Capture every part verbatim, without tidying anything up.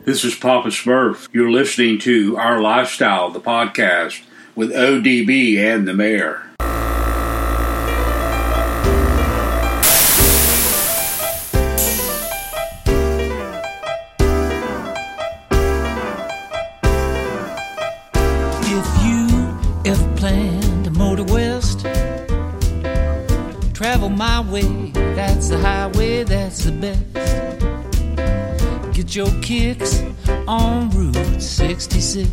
This is Papa Smurf. You're listening to Our Lifestyle, the podcast, with O D B and the Mayor. If you ever plan to motor west, travel my way, that's the highway, that's the best. Get your kicks on Route sixty-six.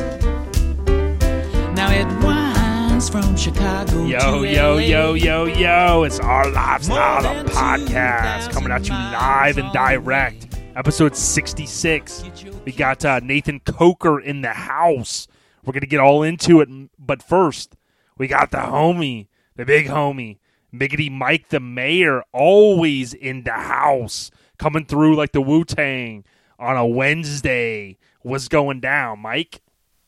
Now it winds from Chicago Yo, to yo, L A. yo, yo, yo. It's Our Lifestyle, the podcast, coming at you live and direct. Episode sixty-six. We got uh, Nathan Coker in the house. We're going to get all into it, but first, we got the homie, the big homie, Miggity Mike the Mayor, always in the house. Coming through like the Wu-Tang on a Wednesday. What's going down, Mike?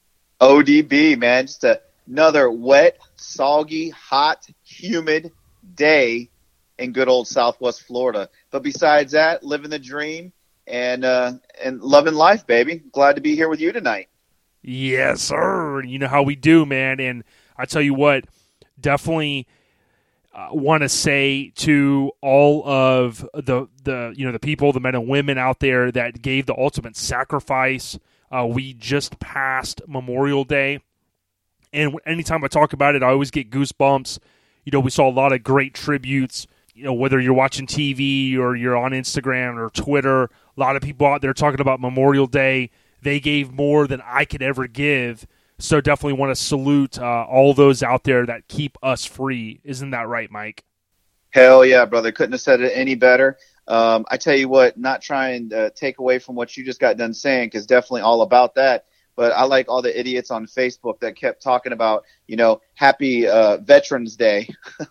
O D B, man. Just a, another wet, soggy, hot, humid day in good old Southwest Florida. But besides that, living the dream and uh, and loving life, baby. Glad to be here with you tonight. Yes, sir. You know how we do, man. And I tell you what, definitely Uh, want to say to all of the the you know the people, the men and women out there that gave the ultimate sacrifice. Uh, we just passed Memorial Day, and anytime I talk about it, I always get goosebumps. You know, we saw a lot of great tributes. You know, whether you're watching T V or you're on Instagram or Twitter, a lot of people out there talking about Memorial Day. They gave more than I could ever give. So definitely want to salute uh, all those out there that keep us free. Isn't that right, Mike? Hell yeah, brother. Couldn't have said it any better. Um, I tell you what, not trying to take away from what you just got done saying, because definitely all about that. But I like all the idiots on Facebook that kept talking about, you know, happy uh, Veterans Day.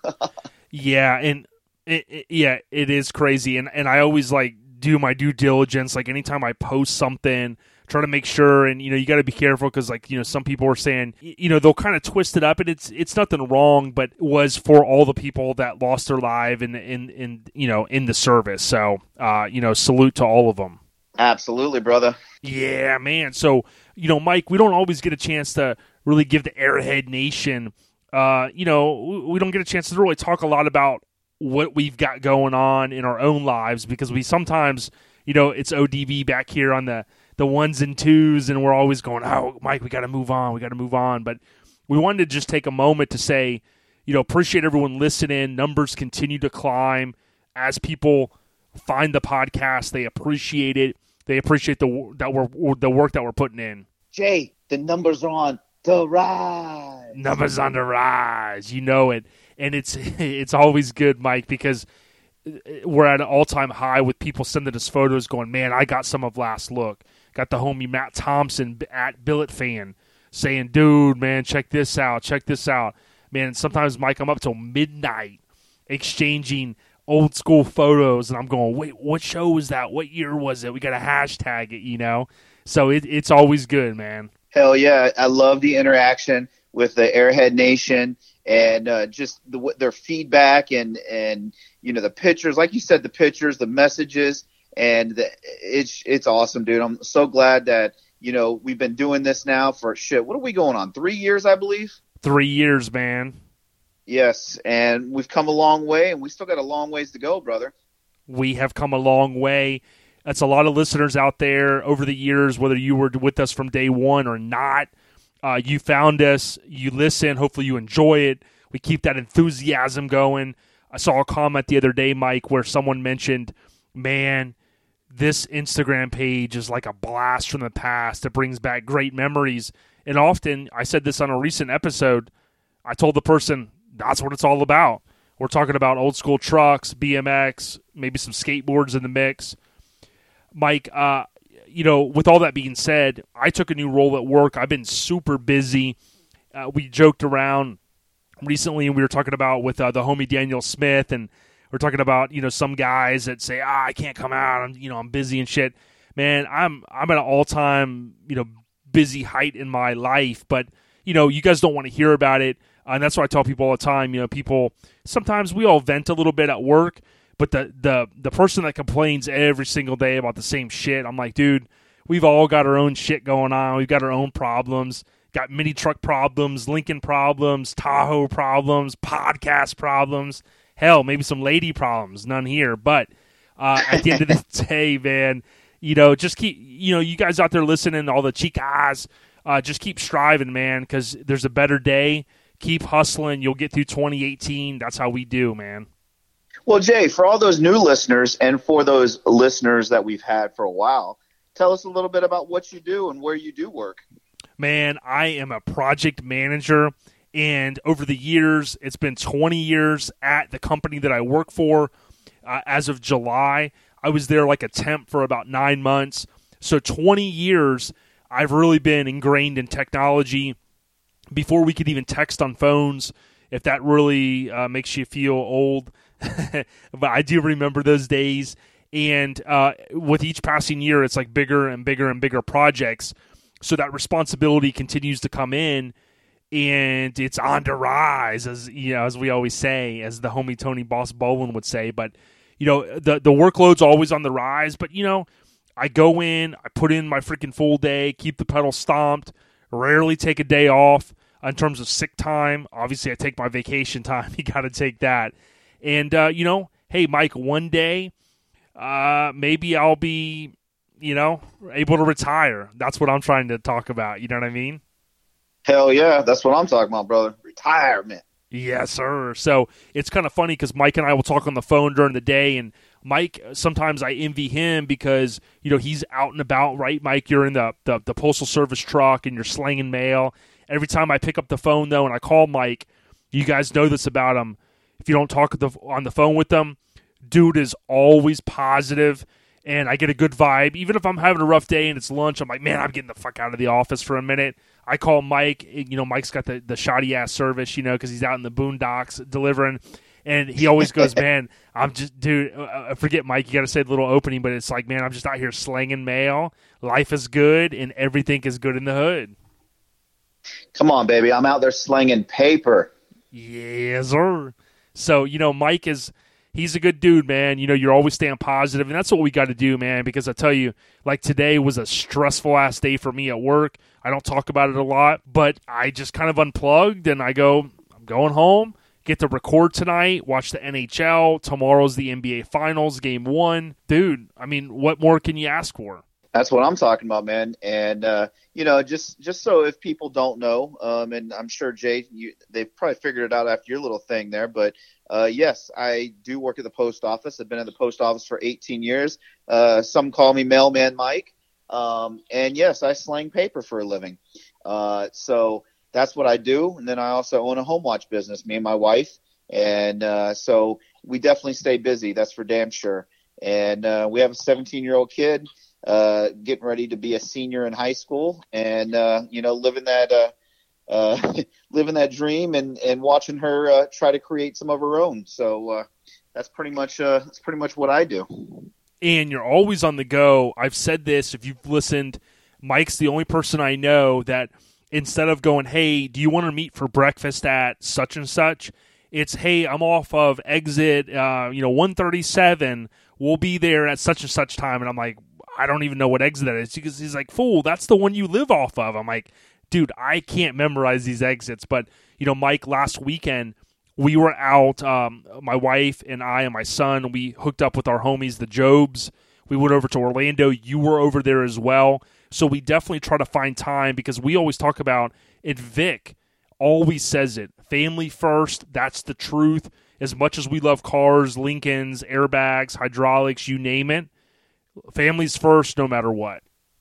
Yeah, and it, it, yeah, it is crazy. And, and I always like do my due diligence. Like anytime I post something, try to make sure, and you know, you got to be careful because, like, you know, some people are saying, you know, they'll kind of twist it up, and it's it's nothing wrong, but it was for all the people that lost their life in in in you know in the service. So, uh, you know, salute to all of them. Absolutely, brother. Yeah, man. So, you know, Mike, we don't always get a chance to really give the Airhead Nation. Uh, you know, we don't get a chance to really talk a lot about what we've got going on in our own lives because we sometimes, you know, it's O D B back here on the. the ones and twos, and we're always going, oh, Mike, we got to move on, we got to move on. But we wanted to just take a moment to say, you know, appreciate everyone listening. Numbers continue to climb as people find the podcast. They appreciate it. They appreciate the that we're the work that we're putting in. Jay, the numbers are on the rise. Numbers on the rise. You know it. And it's it's always good, Mike, because we're at an all-time high with people sending us photos going, man, I got some of last look. Got the homie Matt Thompson at Billet Fan saying, dude, man, check this out, check this out. Man, sometimes, Mike, I'm up till midnight exchanging old school photos, and I'm going, wait, what show was that? What year was it? We got to hashtag it, you know? So it, it's always good, man. Hell yeah. I love the interaction with the Airhead Nation and uh, just the, their feedback and, and, you know, the pictures. Like you said, the pictures, the messages. And the, it's it's awesome, dude. I'm so glad that, you know, we've been doing this now for, shit, what are we going on, three years, I believe? Three years, man. Yes, and we've come a long way, and we still got a long ways to go, brother. We have come a long way. That's a lot of listeners out there over the years, whether you were with us from day one or not. Uh, you found us. You listen. Hopefully you enjoy it. We keep that enthusiasm going. I saw a comment the other day, Mike, where someone mentioned, man, this Instagram page is like a blast from the past. It brings back great memories. And often, I said this on a recent episode, I told the person, that's what it's all about. We're talking about old school trucks, B M X, maybe some skateboards in the mix. Mike, uh, you know, with all that being said, I took a new role at work. I've been super busy. Uh, we joked around recently, and we were talking about with uh, the homie Daniel Smith, and we're talking about, you know, some guys that say, ah, I can't come out. I'm, you know, I'm busy and shit. Man, I'm I'm at an all-time, you know, busy height in my life. But, you know, you guys don't want to hear about it. Uh, and that's what I tell people all the time. You know, people, sometimes we all vent a little bit at work. But the, the, the person that complains every single day about the same shit, I'm like, dude, we've all got our own shit going on. We've got our own problems. Got mini truck problems, Lincoln problems, Tahoe problems, podcast problems. Hell, maybe some lady problems. None here. But uh, at the end of the day, man, you know, just keep, you know, you guys out there listening, all the chicas, uh, just keep striving, man, because there's a better day. Keep hustling. You'll get through twenty eighteen. That's how we do, man. Well, Jay, for all those new listeners and for those listeners that we've had for a while, tell us a little bit about what you do and where you do work. Man, I am a project manager, and over the years, it's been twenty years at the company that I work for. Uh, as of July, I was there like a temp for about nine months. So twenty years, I've really been ingrained in technology. Before we could even text on phones, if that really uh, makes you feel old. But I do remember those days. And uh, with each passing year, it's like bigger and bigger and bigger projects. So that responsibility continues to come in, and it's on the rise, as you know, as we always say, as the homie Tony Boss Baldwin would say. But you know, the the workload's always on the rise. But you know, I go in, I put in my freaking full day, keep the pedal stomped, rarely take a day off. In terms of sick time, obviously I take my vacation time. You got to take that. And, uh, you know, hey, Mike, one day uh, maybe I'll be, you know, able to retire. That's what I'm trying to talk about. You know what I mean? Hell yeah. That's what I'm talking about, brother. Retirement. Yes, sir. So it's kind of funny because Mike and I will talk on the phone during the day, and Mike, sometimes I envy him because, you know, he's out and about, right, Mike? You're in the, the, the Postal Service truck and you're slinging mail. Every time I pick up the phone, though, and I call Mike, you guys know this about him. If you don't talk on the phone with him, dude is always positive, and I get a good vibe. Even if I'm having a rough day and it's lunch, I'm like, man, I'm getting the fuck out of the office for a minute. I call Mike. You know, Mike's got the, the shoddy-ass service, you know, because he's out in the boondocks delivering. And he always goes, man, I'm just, dude, I forget, Mike, you got to say the little opening, but it's like, man, I'm just out here slanging mail. Life is good, and everything is good in the hood. Come on, baby. I'm out there slinging paper. Yes, sir. So, you know, Mike is, he's a good dude, man. You know, you're always staying positive, and that's what we got to do, man, because I tell you, like today was a stressful-ass day for me at work. I don't talk about it a lot, but I just kind of unplugged, and I go, I'm going home, get to record tonight, watch the N H L. Tomorrow's the N B A Finals, game one. Dude, I mean, what more can you ask for? That's what I'm talking about, man. And, uh, you know, just just so if people don't know, um, and I'm sure, Jay, you, they've probably figured it out after your little thing there, but, uh, yes, I do work at the post office. I've been at the post office for eighteen years. Uh, some call me Mailman Mike. Um, and, yes, I slang paper for a living. Uh, so that's what I do. And then I also own a home watch business, me and my wife. And uh, so we definitely stay busy. That's for damn sure. And uh, we have a seventeen-year-old kid. Uh, getting ready to be a senior in high school, and uh, you know, living that uh, uh, living that dream, and, and watching her uh, try to create some of her own. So uh, that's pretty much uh, that's pretty much what I do. And you're always on the go. I've said this. If you've listened, Mike's the only person I know that instead of going, "Hey, do you want to meet for breakfast at such and such?" It's, "Hey, I'm off of exit, uh, you know, one thirty-seven. We'll be there at such and such time." And I'm like, I don't even know what exit that is. Because he's like, "Fool, that's the one you live off of." I'm like, dude, I can't memorize these exits. But, you know, Mike, last weekend, we were out, um, my wife and I and my son, we hooked up with our homies, the Jobs. We went over to Orlando. You were over there as well. So we definitely try to find time because we always talk about it. Vic always says it. Family first. That's the truth. As much as we love cars, Lincolns, airbags, hydraulics, you name it, families first no matter what.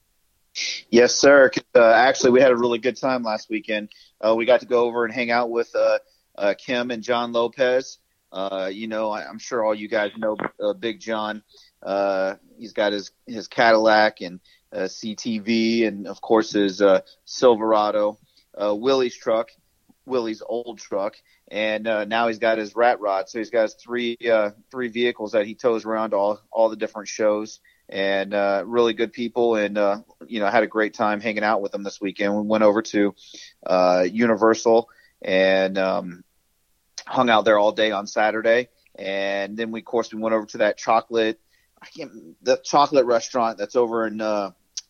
Yes, sir. Uh, actually, we had a really good time last weekend. Uh, we got to go over and hang out with uh, uh, Kim and John Lopez. Uh, you know, I, I'm sure all you guys know uh, Big John. Uh, he's got his, his Cadillac and uh, C T V and, of course, his uh, Silverado, uh, Willie's truck, Willie's old truck. And uh, now he's got his rat rod. So he's got his three uh, three vehicles that he tows around to all, all the different shows. And uh, really good people, and uh, you know, had a great time hanging out with them this weekend. We went over to uh, Universal and um, hung out there all day on Saturday, and then we, of course, we went over to that chocolate, I can't, the chocolate restaurant that's over in uh,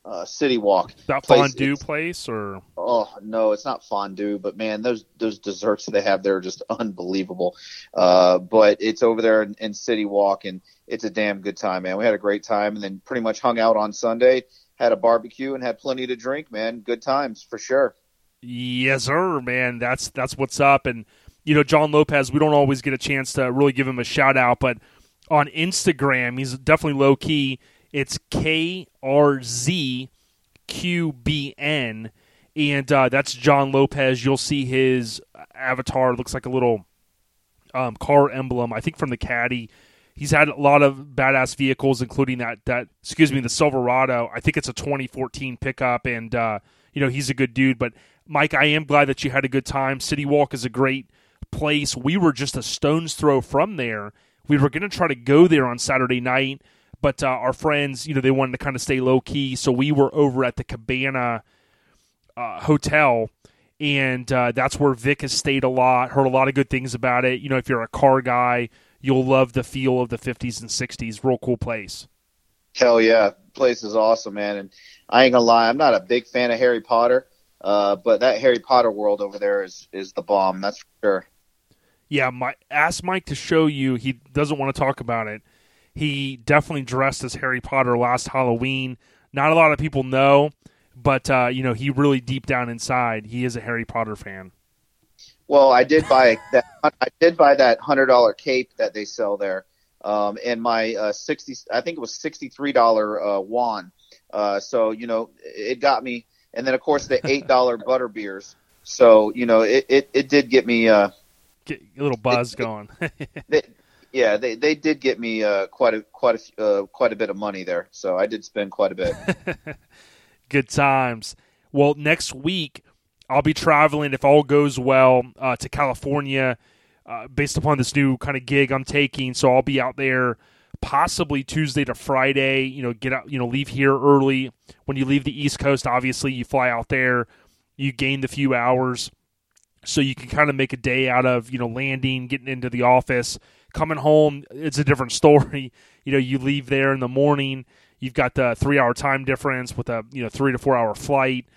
uh, City Walk. That place. fondue It's, place, or oh no, it's not fondue, but man, those those desserts they have there are just unbelievable. Uh, but it's over there in, in City Walk, and it's a damn good time, man. We had a great time, and then pretty much hung out on Sunday, had a barbecue, and had plenty to drink, man. Good times for sure. yes, sir, man. That's that's what's up. And you know, John Lopez, we don't always get a chance to really give him a shout out, but on Instagram, he's definitely low key. It's K R Z Q B N, and uh, that's John Lopez. You'll see his avatar. It looks like a little um, car emblem, I think from the Caddy. He's had a lot of badass vehicles, including that, that excuse me, the Silverado. I think it's a twenty fourteen pickup, and uh, you know, he's a good dude. But Mike, I am glad that you had a good time. City Walk is a great place. We were just a stone's throw from there. We were going to try to go there on Saturday night, but uh, our friends, you know, they wanted to kind of stay low-key, so we were over at the Cabana uh, Hotel, and uh, that's where Vic has stayed a lot, heard a lot of good things about it. You know, if you're a car guy, you'll love the feel of the fifties and sixties. Real cool place. Hell yeah. Place is awesome, man. And I ain't going to lie, I'm not a big fan of Harry Potter, uh, but that Harry Potter world over there is, is the bomb, that's for sure. Yeah, my, ask Mike to show you. He doesn't want to talk about it. He definitely dressed as Harry Potter last Halloween. Not a lot of people know, but uh, you know, he really deep down inside, he is a Harry Potter fan. Well, I did buy that. I did buy that hundred dollar cape that they sell there, um, and my uh, sixty. I think it was sixty three dollar uh, wand. Uh, so you know, it got me. And then of course the eight dollar butter beers. So you know, it, it, it did get me. Uh, Get a little buzz it, going. they, yeah, they, they did get me uh, quite a quite a uh, quite a bit of money there, so I did spend quite a bit. Good times. Well, next week I'll be traveling, if all goes well, uh, to California, uh, based upon this new kind of gig I'm taking. So I'll be out there possibly Tuesday to Friday. You know, get out. You know, leave here early. When you leave the East Coast, obviously you fly out there, you gain the few hours. So you can kind of make a day out of, you know, landing, getting into the office, coming home. It's a different story. You know, you leave there in the morning. You've got the three-hour time difference with a, you know, three to four-hour flight.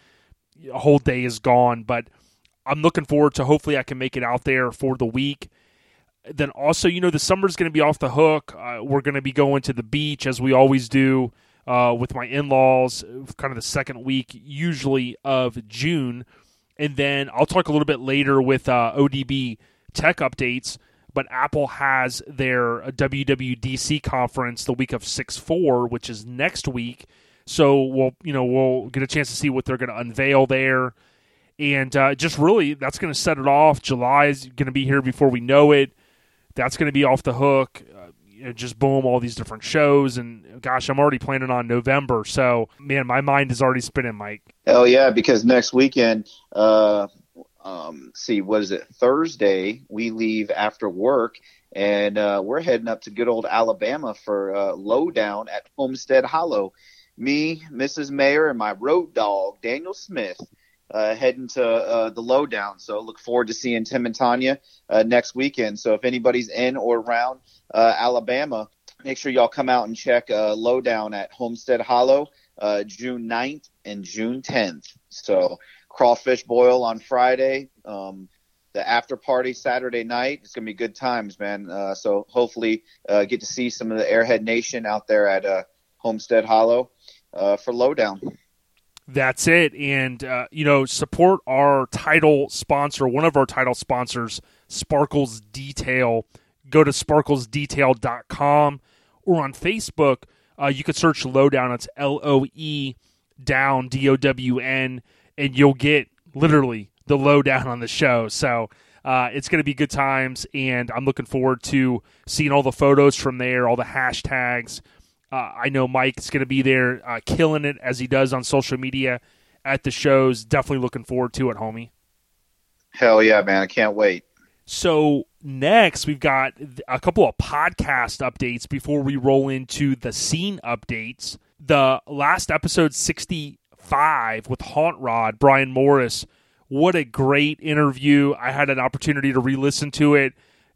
A whole day is gone. But I'm looking forward to hopefully I can make it out there for the week. Then also, you know, the summer's going to be off the hook. Uh, we're going to be going to the beach as we always do uh, with my in-laws, kind of the second week usually of June. And then I'll talk a little bit later with uh, O D B tech updates, but Apple has their W W D C conference the week of six four, which is next week. So we'll, you know, we'll get a chance to see what they're going to unveil there. And uh, just really, that's going to set it off. July is going to be here before we know it. That's going to be off the hook. Uh, you know, just boom, all these different shows. And gosh, I'm already planning on November. So, man, my mind is already spinning, Mike. Hell yeah, because next weekend, uh, um, see, what is it? Thursday, we leave after work, and uh, we're heading up to good old Alabama for uh, Lowdown at Homestead Hollow. Me, Missus Mayer, and my road dog, Daniel Smith, uh, heading to uh, the Lowdown. So look forward to seeing Tim and Tanya uh, next weekend. So if anybody's in or around uh, Alabama, make sure y'all come out and check uh, Lowdown at Homestead Hollow uh, June ninth and June tenth. So crawfish boil on Friday, um, the after party Saturday night. It's going to be good times, man. Uh, so hopefully uh, get to see some of the Airhead Nation out there at uh, Homestead Hollow uh, for Lowdown. That's it. And, uh, you know, support our title sponsor, one of our title sponsors, Sparkles Detail. Go to sparkles detail dot com or on Facebook. Uh, you could search Lowdown. It's L O E down, D O W N, and you'll get literally the lowdown on the show. So uh, it's going to be good times, and I'm looking forward to seeing all the photos from there, all the hashtags. Uh, I know Mike's going to be there uh, killing it as he does on social media at the shows. Definitely looking forward to it, homie. Hell yeah, man. I can't wait. So next, we've got a couple of podcast updates before we roll into the scene updates. The last episode, sixty-five, with Haunt Rod, Brian Morris. What a great interview. I had an opportunity to re-listen to it.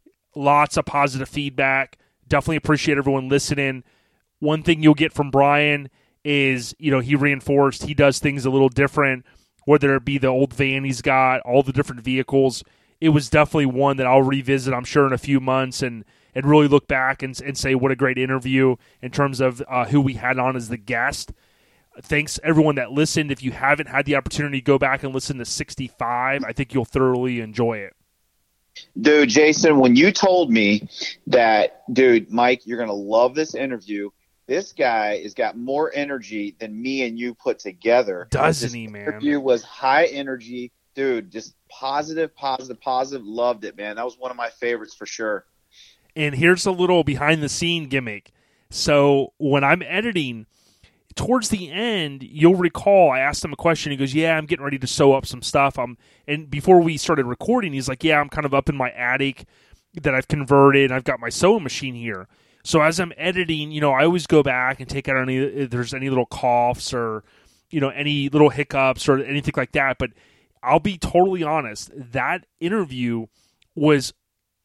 Lots of positive feedback. Definitely appreciate everyone listening. One thing you'll get from Brian is, you know, he reinforced he does things a little different, whether it be the old van he's got, all the different vehicles. It was definitely one that I'll revisit, I'm sure, in a few months and, and really look back and, and say what a great interview in terms of uh, who we had on as the guest. Thanks, everyone that listened. If you haven't had the opportunity to go back and listen to sixty-five, I think you'll thoroughly enjoy it. Dude, Jason, when you told me that, dude, Mike, you're going to love this interview, this guy has got more energy than me and you put together. Doesn't this he, man? This interview was high energy. Dude, just positive, positive, positive. Loved it, man. That was one of my favorites for sure. And here's a little behind-the-scene gimmick. So when I'm editing, towards the end, you'll recall I asked him a question. He goes, yeah, I'm getting ready to sew up some stuff. I'm, and before we started recording, he's like, yeah, I'm kind of up in my attic that I've converted, and I've got my sewing machine here. So as I'm editing, you know, I always go back and take out any, if there's any little coughs or, you know, any little hiccups or anything like that. But I'll be totally honest, that interview was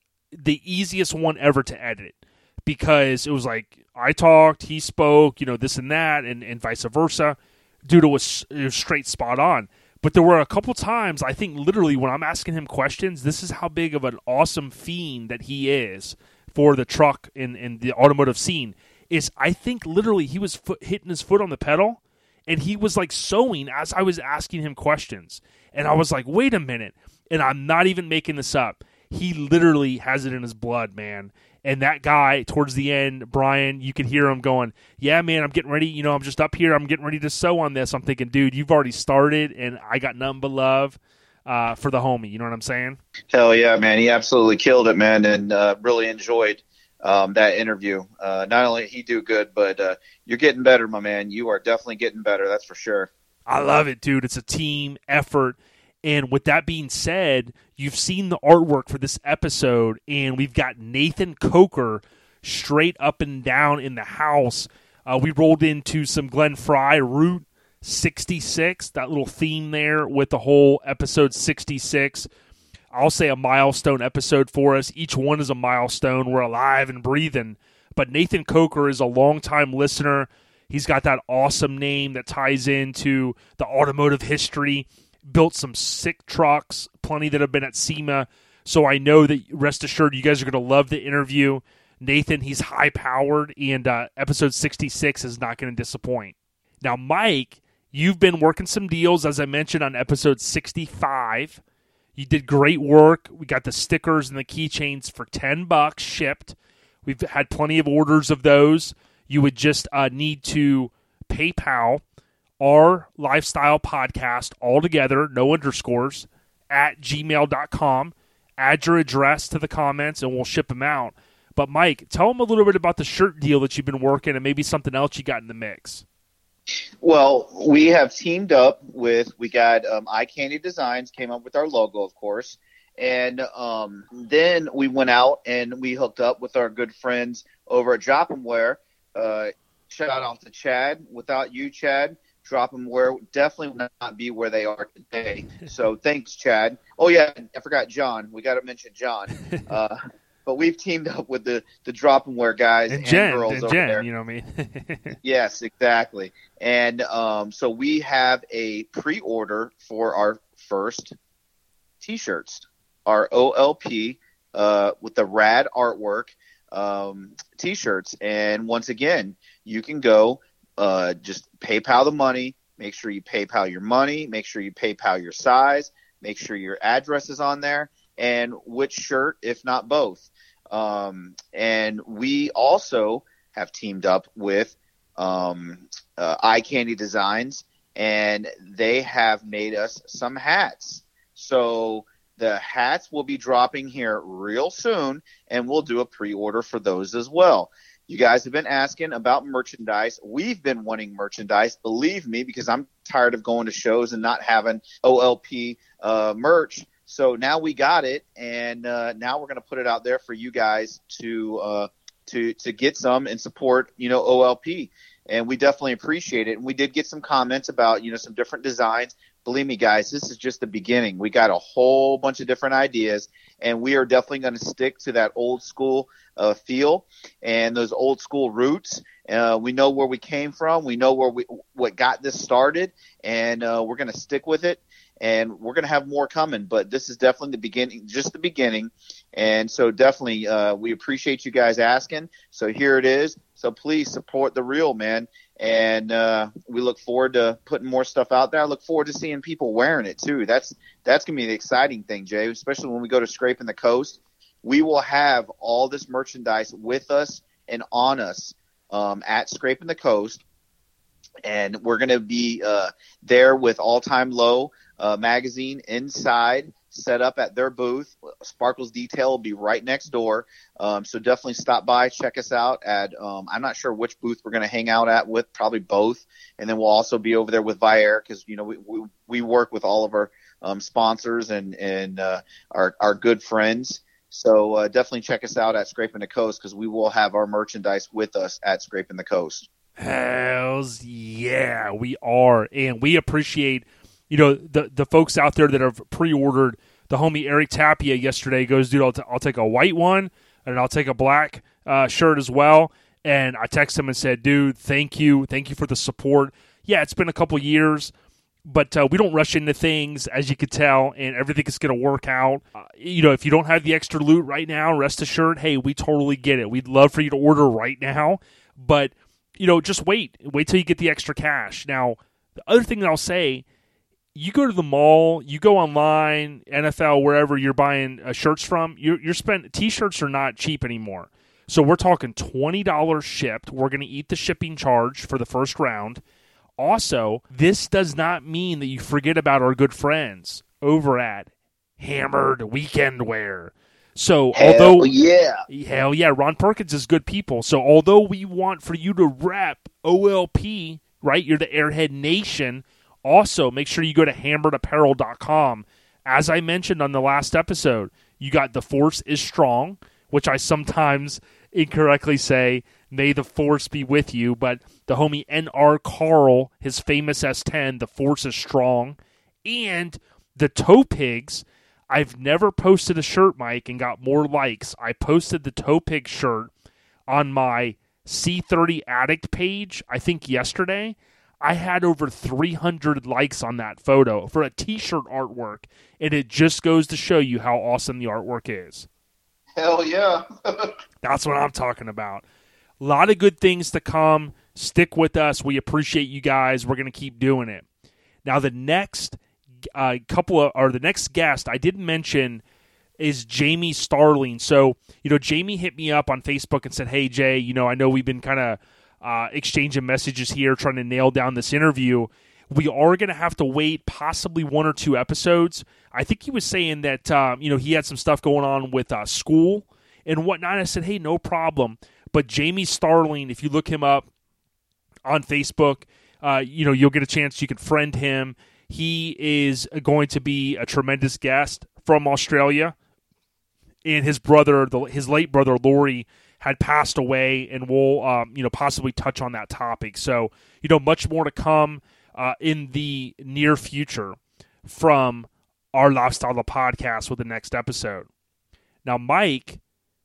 the easiest one ever to edit because it was like I talked, he spoke, you know, this and that, and, and vice versa. Dude, it was, it was straight spot on. But there were a couple times, I think literally when I'm asking him questions, this is how big of an awesome fiend that he is for the truck and, and the automotive scene, is I think literally he was foot, hitting his foot on the pedal, and he was like sewing as I was asking him questions. And I was like, wait a minute. And I'm not even making this up. He literally has it in his blood, man. And that guy, towards the end, Brian, you could hear him going, yeah, man, I'm getting ready. You know, I'm just up here. I'm getting ready to sew on this. I'm thinking, dude, you've already started, and I got nothing but love uh, for the homie. You know what I'm saying? Hell yeah, man. He absolutely killed it, man, and uh, really enjoyed um, that interview. Uh, not only did he do good, but uh, you're getting better, my man. You are definitely getting better. That's for sure. I love it, dude. It's a team effort. And with that being said, you've seen the artwork for this episode, and we've got Nathan Coker straight up and down in the house. Uh, we rolled into some Glenn Fry Route sixty-six, that little theme there with the whole episode sixty-six. I'll say a milestone episode for us. Each one is a milestone. We're alive and breathing. But Nathan Coker is a longtime listener. He's got that awesome name that ties into the automotive history. Built some sick trucks, plenty that have been at SEMA. So I know that, rest assured, you guys are going to love the interview. Nathan, he's high-powered, and uh, episode sixty-six is not going to disappoint. Now, Mike, you've been working some deals, as I mentioned, on episode sixty-five. You did great work. We got the stickers and the keychains for ten bucks shipped. We've had plenty of orders of those. You would just uh, need to PayPal our lifestyle podcast all together, no underscores, at gmail dot com. Add your address to the comments, and we'll ship them out. But, Mike, tell them a little bit about the shirt deal that you've been working and maybe something else you got in the mix. Well, we have teamed up with, we got um, Eye Candy Designs, came up with our logo, of course. And um, then we went out and we hooked up with our good friends over at Drop 'em Wear. Uh, shout out to Chad. Without you, Chad, Drop 'em Wear definitely would not be where they are today. So thanks, Chad. Oh, yeah, I forgot John. We got to mention John. Uh, but we've teamed up with the, the Drop 'em Wear guys and, and, Jen, girls and over Jen, there. You know what I mean? Yes, exactly. And um, so we have a pre-order for our first T-shirts, our O L P uh, with the rad artwork um, T-shirts. And once again, you can go uh, just PayPal the money. Make sure you PayPal your money. Make sure you PayPal your size. Make sure your address is on there. And which shirt, if not both. Um, and we also have teamed up with um, uh, Eye Candy Designs, and they have made us some hats. So the hats will be dropping here real soon, and we'll do a pre-order for those as well. You guys have been asking about merchandise. We've been wanting merchandise, believe me, because I'm tired of going to shows and not having O L P uh, merch. So now we got it, and uh, now we're going to put it out there for you guys to uh, to to get some and support, you know, O L P. and we definitely appreciate it. And we did get some comments about, you know, some different designs. Believe me, guys, this is just the beginning. We got a whole bunch of different ideas, and we are definitely going to stick to that old school uh, feel and those old school roots. Uh, we know where we came from. We know where we what got this started, and uh, we're going to stick with it. And we're going to have more coming, but this is definitely the beginning, just the beginning. And so definitely uh, we appreciate you guys asking. So here it is. So please support the real, man. And uh, we look forward to putting more stuff out there. I look forward to seeing people wearing it too. That's that's going to be the exciting thing, Jay, especially when we go to Scraping the Coast. We will have all this merchandise with us and on us um, at Scraping the Coast. And we're going to be uh, there with All Time Low uh, magazine inside, set up at their booth. Sparkles Detail will be right next door. Um, so definitely stop by, check us out at, um, I'm not sure which booth we're going to hang out at with, probably both. And then we'll also be over there with Viair because, you know, we, we, we work with all of our um, sponsors and, and uh, our, our good friends. So uh, definitely check us out at Scraping the Coast because we will have our merchandise with us at Scraping the Coast. Hells yeah, we are. And we appreciate, you know, the the folks out there that have pre-ordered. The homie Eric Tapia yesterday goes, dude, I'll, t- I'll take a white one and I'll take a black uh, shirt as well. And I texted him and said, dude, thank you. Thank you for the support. Yeah, it's been a couple years, but uh, we don't rush into things, as you could tell, and everything is going to work out. Uh, you know, if you don't have the extra loot right now, rest assured, hey, we totally get it. We'd love for you to order right now, but you know, just wait. Wait till you get the extra cash. Now, the other thing that I'll say, you go to the mall, you go online, N F L, wherever you're buying uh, shirts from, you're, you're spending, T-shirts are not cheap anymore. So we're talking twenty dollars shipped. We're going to eat the shipping charge for the first round. Also, this does not mean that you forget about our good friends over at Hammered Weekend Wear. So, hell although yeah, hell yeah, Ron Perkins is good people. So, although we want for you to rep O L P, right? You're the Airhead Nation. Also, make sure you go to hammered apparel dot com. As I mentioned on the last episode, you got The Force is Strong, which I sometimes incorrectly say, may the Force be with you. But the homie N R Carl, his famous S ten, The Force is Strong. And the Toe Pigs. I've never posted a shirt, Mike, and got more likes. I posted the Toe Pig shirt on my C thirty Addict page, I think yesterday. I had over three hundred likes on that photo for a T-shirt artwork, and it just goes to show you how awesome the artwork is. Hell yeah. That's what I'm talking about. A lot of good things to come. Stick with us. We appreciate you guys. We're going to keep doing it. Now, the next uh, couple of, or the next guest I didn't mention is Jamie Starling. So, you know, Jamie hit me up on Facebook and said, hey, Jay, you know, I know we've been kind of uh, exchanging messages here trying to nail down this interview. We are going to have to wait possibly one or two episodes. I think he was saying that, um, you know, he had some stuff going on with uh, school and whatnot. I said, hey, no problem. But Jamie Starling, if you look him up on Facebook, uh, you know, you'll get a chance. You can friend him. He is going to be a tremendous guest from Australia. And his brother, the, his late brother, Laurie, had passed away, and we'll, um, you know, possibly touch on that topic. So, you know, much more to come uh, in the near future from our Lifestyle the Podcast with the next episode. Now, Mike,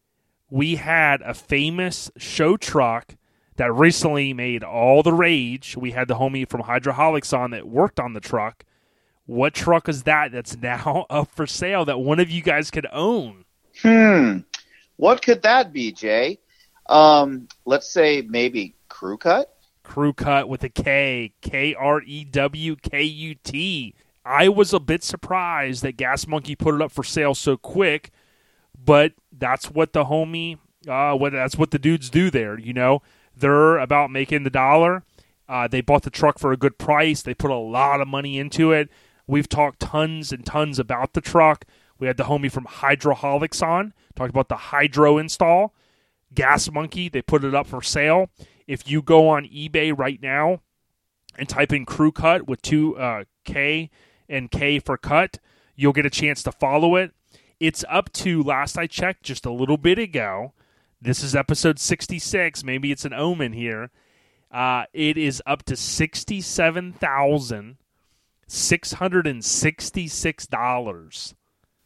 we had a famous show truck that recently made all the rage. We had the homie from Hydroholics on that worked on the truck. What truck is that that's now up for sale that one of you guys could own? Hmm. What could that be, Jay? Um, let's say maybe Crew Cut? Crew Cut with a K. K R E W K U T. I was a bit surprised that Gas Monkey put it up for sale so quick, but that's what the homie, uh, what that's what the dudes do there, you know? They're about making the dollar. Uh, they bought the truck for a good price. They put a lot of money into it. We've talked tons and tons about the truck. We had the homie from Hydroholics on, talked about the hydro install. Gas Monkey, they put it up for sale. If you go on eBay right now and type in Crew Cut with two uh, K and K for cut, you'll get a chance to follow it. It's up to, last I checked just a little bit ago, this is episode sixty-six. Maybe it's an omen here. Uh, it is up to sixty-seven thousand six hundred sixty-six dollars.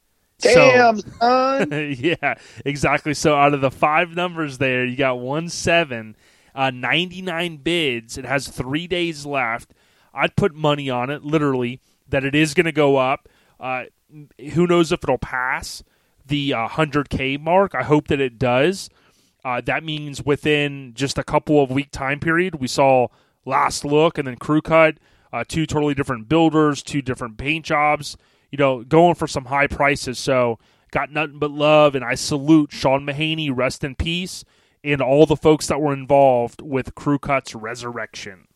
Damn, so, son. Yeah, exactly. So out of the five numbers there, you got one seven, uh, ninety-nine bids. It has three days left. I'd put money on it, literally, that it is going to go up. Uh, who knows if it'll pass the uh, one hundred K mark? I hope that it does. Uh, that means within just a couple of week time period, we saw Last Look and then Crew Cut, uh, two totally different builders, two different paint jobs, you know, going for some high prices. So got nothing but love, and I salute Sean Mahaney, rest in peace, and all the folks that were involved with Crew Cut's resurrection.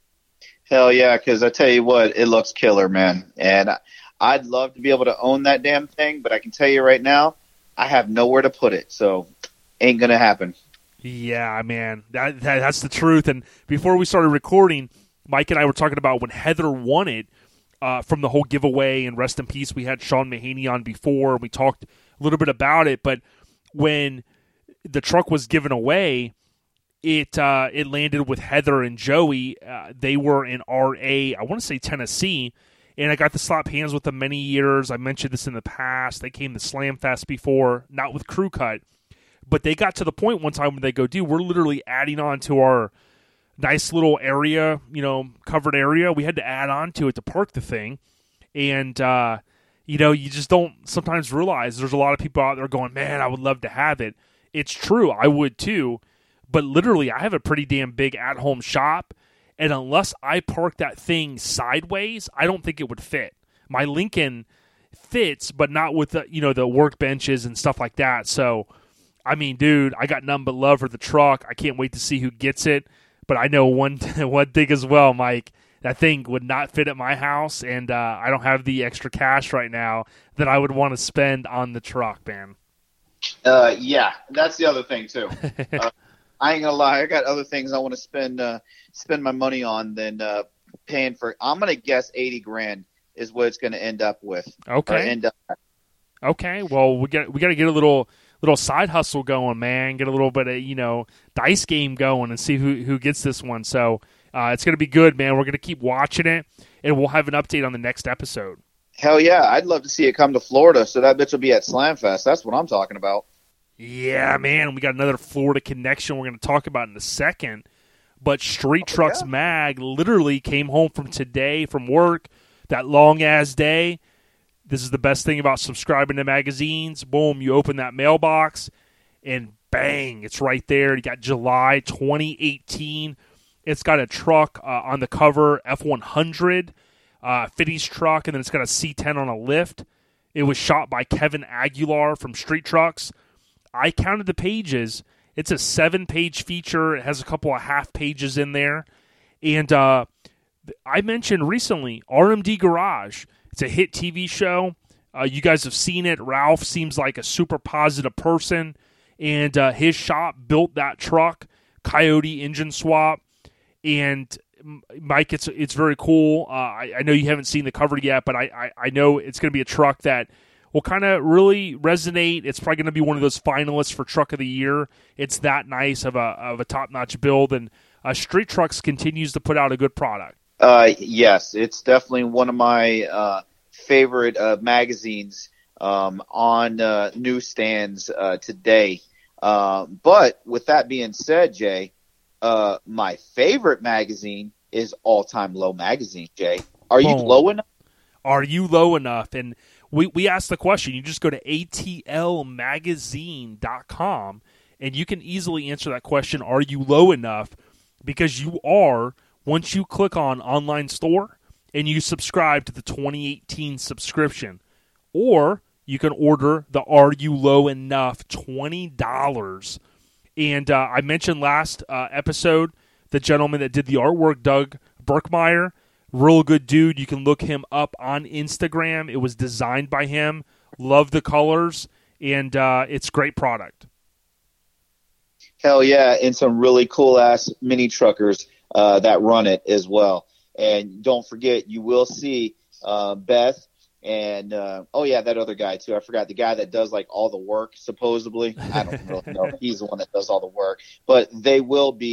Hell yeah, because I tell you what, it looks killer, man. And I'd love to be able to own that damn thing, but I can tell you right now, I have nowhere to put it, so ain't going to happen. Yeah, man, that, that that's the truth. And before we started recording, Mike and I were talking about when Heather won it uh, from the whole giveaway, and rest in peace, we had Sean Mahaney on before, and we talked a little bit about it. But when the truck was given away, it uh, it landed with Heather and Joey. Uh, they were in R A, I want to say Tennessee, and I got to slap hands with them many years. I mentioned this in the past. They came to Slam Fest before, not with Crew Cut. But they got to the point one time when they go, dude, we're literally adding on to our nice little area, you know, covered area. We had to add on to it to park the thing. And, uh, you know, you just don't sometimes realize there's a lot of people out there going, man, I would love to have it. It's true. I would too. But literally, I have a pretty damn big at-home shop. And unless I park that thing sideways, I don't think it would fit. My Lincoln fits, but not with the, you know, the workbenches and stuff like that. So, I mean, dude, I got nothing but love for the truck. I can't wait to see who gets it. But I know one one thing as well, Mike. That thing would not fit at my house, and uh, I don't have the extra cash right now that I would want to spend on the truck, man. Uh, yeah, that's the other thing too. uh, I ain't gonna lie, I got other things I want to spend uh, spend my money on than uh, paying for. I'm gonna guess eighty grand is what it's gonna end up with. Okay. End up. Okay. Well, we got we got to get a little. little side hustle going, man. Get a little bit of, you know, dice game going and see who, who gets this one. So uh, it's going to be good, man. We're going to keep watching it, and we'll have an update on the next episode. Hell yeah. I'd love to see it come to Florida, so that bitch will be at Slamfest. That's what I'm talking about. Yeah, man. We got another Florida connection we're going to talk about in a second. But Street oh, Trucks yeah. Mag literally came home from today from work, that long-ass day. This is the best thing about subscribing to magazines. Boom, you open that mailbox, and bang, it's right there. You got July twenty eighteen. It's got a truck uh, on the cover, F one hundred, uh, Fitty's truck, and then it's got a C ten on a lift. It was shot by Kevin Aguilar from Street Trucks. I counted the pages. It's a seven-page feature. It has a couple of half pages in there. And uh, I mentioned recently R M D Garage. It's a hit T V show. Uh, you guys have seen it. Ralph seems like a super positive person, and uh, his shop built that truck, Coyote engine swap. And Mike, it's it's very cool. Uh, I, I know you haven't seen the cover yet, but I, I, I know it's going to be a truck that will kind of really resonate. It's probably going to be one of those finalists for Truck of the Year. It's that nice of a of a top notch build, and uh, Street Trucks continues to put out a good product. Uh, yes, it's definitely one of my uh, favorite uh, magazines um, on uh, newsstands uh, today. Uh, but with that being said, Jay, uh, my favorite magazine is All Time Low Magazine, Jay. Are you Boom. low enough? Are you low enough? And we, we asked the question. You just go to A T L magazine dot com, and you can easily answer that question, are you low enough? Because you are. Once you click on online store and you subscribe to the twenty eighteen subscription, or you can order the Are You Low Enough twenty dollars. And uh, I mentioned last uh, episode the gentleman that did the artwork, Doug Berkmeyer, real good dude. You can look him up on Instagram. It was designed by him. Love the colors, and uh, it's great product. Hell yeah, and some really cool-ass mini truckers Uh, that run it as well. And don't forget, you will see uh, Beth and, uh, oh, yeah, that other guy, too. I forgot the guy that does, like, all the work, supposedly. I don't really know. He's the one that does all the work. But they will be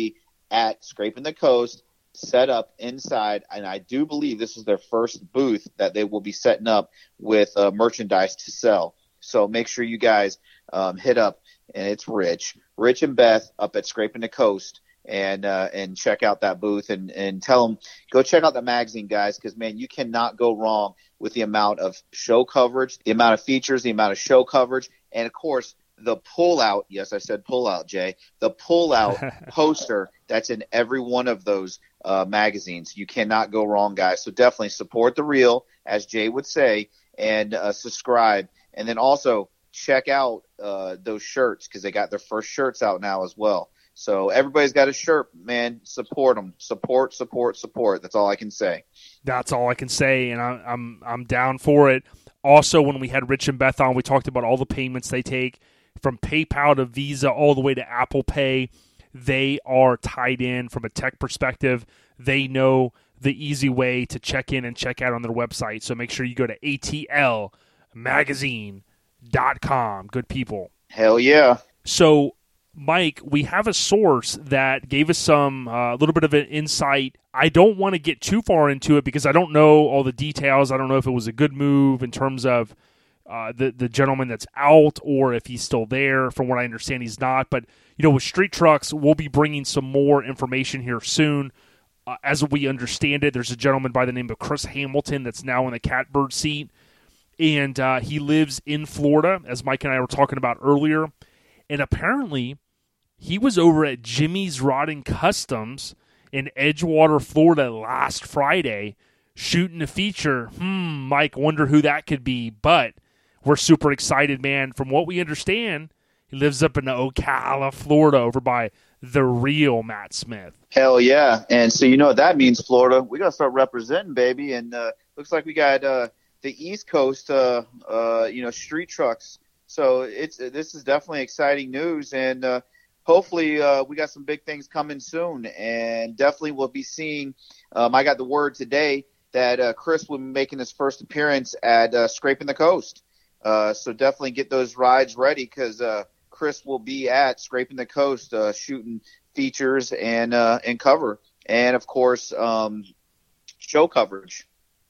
at Scraping the Coast, set up inside, and I do believe this is their first booth that they will be setting up with uh, merchandise to sell. So make sure you guys um, hit up, and it's Rich, Rich and Beth up at Scraping the Coast, and uh, and check out that booth, and, and tell them, go check out the magazine, guys, because, man, you cannot go wrong with the amount of show coverage, the amount of features, the amount of show coverage, and, of course, the pull-out, yes, I said pull-out, Jay, the pull-out poster that's in every one of those uh, magazines. You cannot go wrong, guys. So definitely support the reel, as Jay would say, and uh, subscribe. And then also check out uh, those shirts, because they got their first shirts out now as well. So everybody's got a shirt, man. Support them. Support, support, support. That's all I can say. That's all I can say, and I'm I'm I'm down for it. Also, when we had Rich and Beth on, we talked about all the payments they take, from PayPal to Visa all the way to Apple Pay. They are tied in from a tech perspective. They know the easy way to check in and check out on their website. So make sure you go to A T L magazine dot com. Good people. Hell yeah. So, Mike, we have a source that gave us some a uh, little bit of an insight. I don't want to get too far into it because I don't know all the details. I don't know if it was a good move in terms of uh, the the gentleman that's out, or if he's still there. From what I understand, he's not. But you know, with Street Trucks, we'll be bringing some more information here soon. Uh, as we understand it, there's a gentleman by the name of Chris Hamilton that's now in the catbird seat, and uh, he lives in Florida, as Mike and I were talking about earlier. And apparently, he was over at Jimmy's Rod and Customs in Edgewater, Florida last Friday, shooting a feature. Hmm, Mike, wonder who that could be. But we're super excited, man. From what we understand, he lives up in Ocala, Florida, over by the real Matt Smith. Hell yeah. And so you know what that means, Florida. We got to start representing, baby. And uh, looks like we got uh, the East Coast, uh, uh, you know, Street Trucks. So it's this is definitely exciting news, and uh, hopefully uh, we got some big things coming soon. And definitely we'll be seeing. Um, I got the word today that uh, Chris will be making his first appearance at uh, Scraping the Coast. Uh, so definitely get those rides ready, because uh, Chris will be at Scraping the Coast uh, shooting features and uh, and cover, and of course um, show coverage.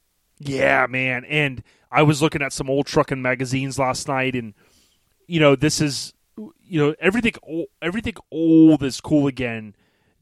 Yeah, man. And I was looking at some old trucking magazines last night, and you know, this is, you know, everything old, everything old is cool again.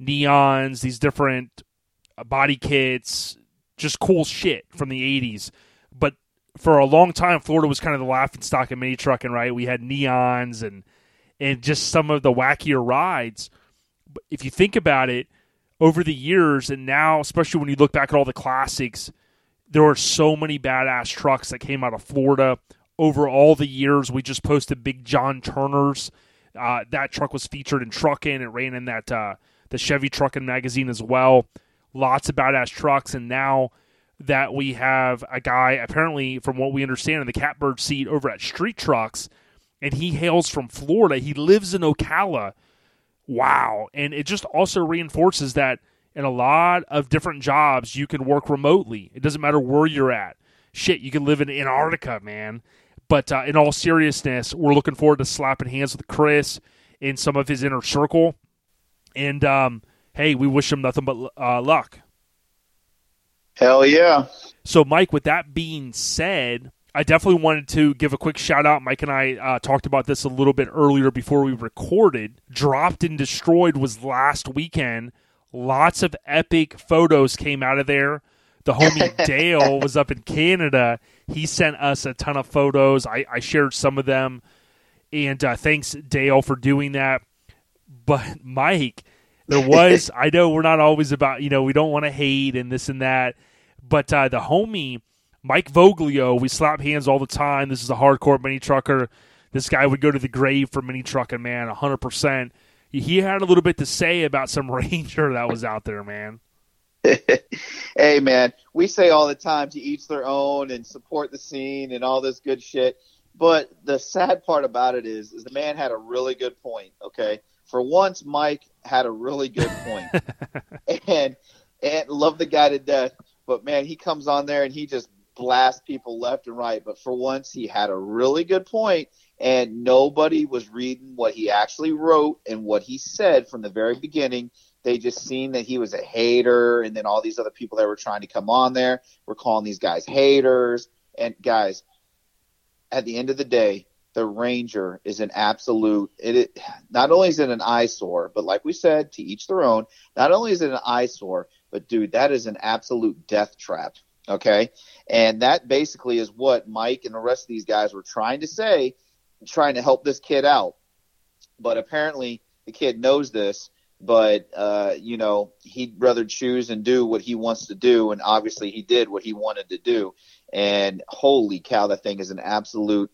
Neons, these different body kits, just cool shit from the eighties. But for a long time, Florida was kind of the laughing stock of mini trucking, right? We had neons and and just some of the wackier rides. But if you think about it, over the years, and now, especially when you look back at all the classics, there were so many badass trucks that came out of Florida. Over all the years, we just posted Big John Turner's. Uh, that truck was featured in Truckin'. It ran in that uh, the Chevy Truckin' magazine as well. Lots of badass trucks, and now that we have a guy, apparently, from what we understand, in the catbird seat over at Street Trucks, and he hails from Florida. He lives in Ocala. Wow. And it just also reinforces that in a lot of different jobs, you can work remotely. It doesn't matter where you're at. Shit, you can live in Antarctica, man. But uh, in all seriousness, we're looking forward to slapping hands with Chris in some of his inner circle. And, um, hey, we wish him nothing but uh, luck. Hell yeah. So, Mike, with that being said, I definitely wanted to give a quick shout-out. Mike and I uh, talked about this a little bit earlier before we recorded. Dropped and Destroyed was last weekend. Lots of epic photos came out of there. The homie Dale was up in Canada. He sent us a ton of photos. I, I shared some of them. And uh, thanks, Dale, for doing that. But, Mike, there was, I know we're not always about, you know, we don't want to hate and this and that. But uh, the homie, Mike Voglio, we slap hands all the time. This is a hardcore mini trucker. This guy would go to the grave for mini trucking, man, one hundred percent. He had a little bit to say about some Ranger that was out there, man. Hey, man, we say all the time to each their own and support the scene and all this good shit. But the sad part about it is, is the man had a really good point, okay? For once, Mike had a really good point. and and love the guy to death. But, man, he comes on there and he just blasts people left and right. But for once, he had a really good point, and nobody was reading what he actually wrote and what he said from the very beginning. They just seen that he was a hater, and then all these other people that were trying to come on there were calling these guys haters. And guys, at the end of the day, the Ranger is an absolute. It, it not only is it an eyesore, but like we said, to each their own. Not only is it an eyesore, but dude, that is an absolute death trap. Okay, and that basically is what Mike and the rest of these guys were trying to say, trying to help this kid out. But apparently, the kid knows this. But, uh, you know, he'd rather choose and do what he wants to do. And obviously he did what he wanted to do. And holy cow, that thing is an absolute,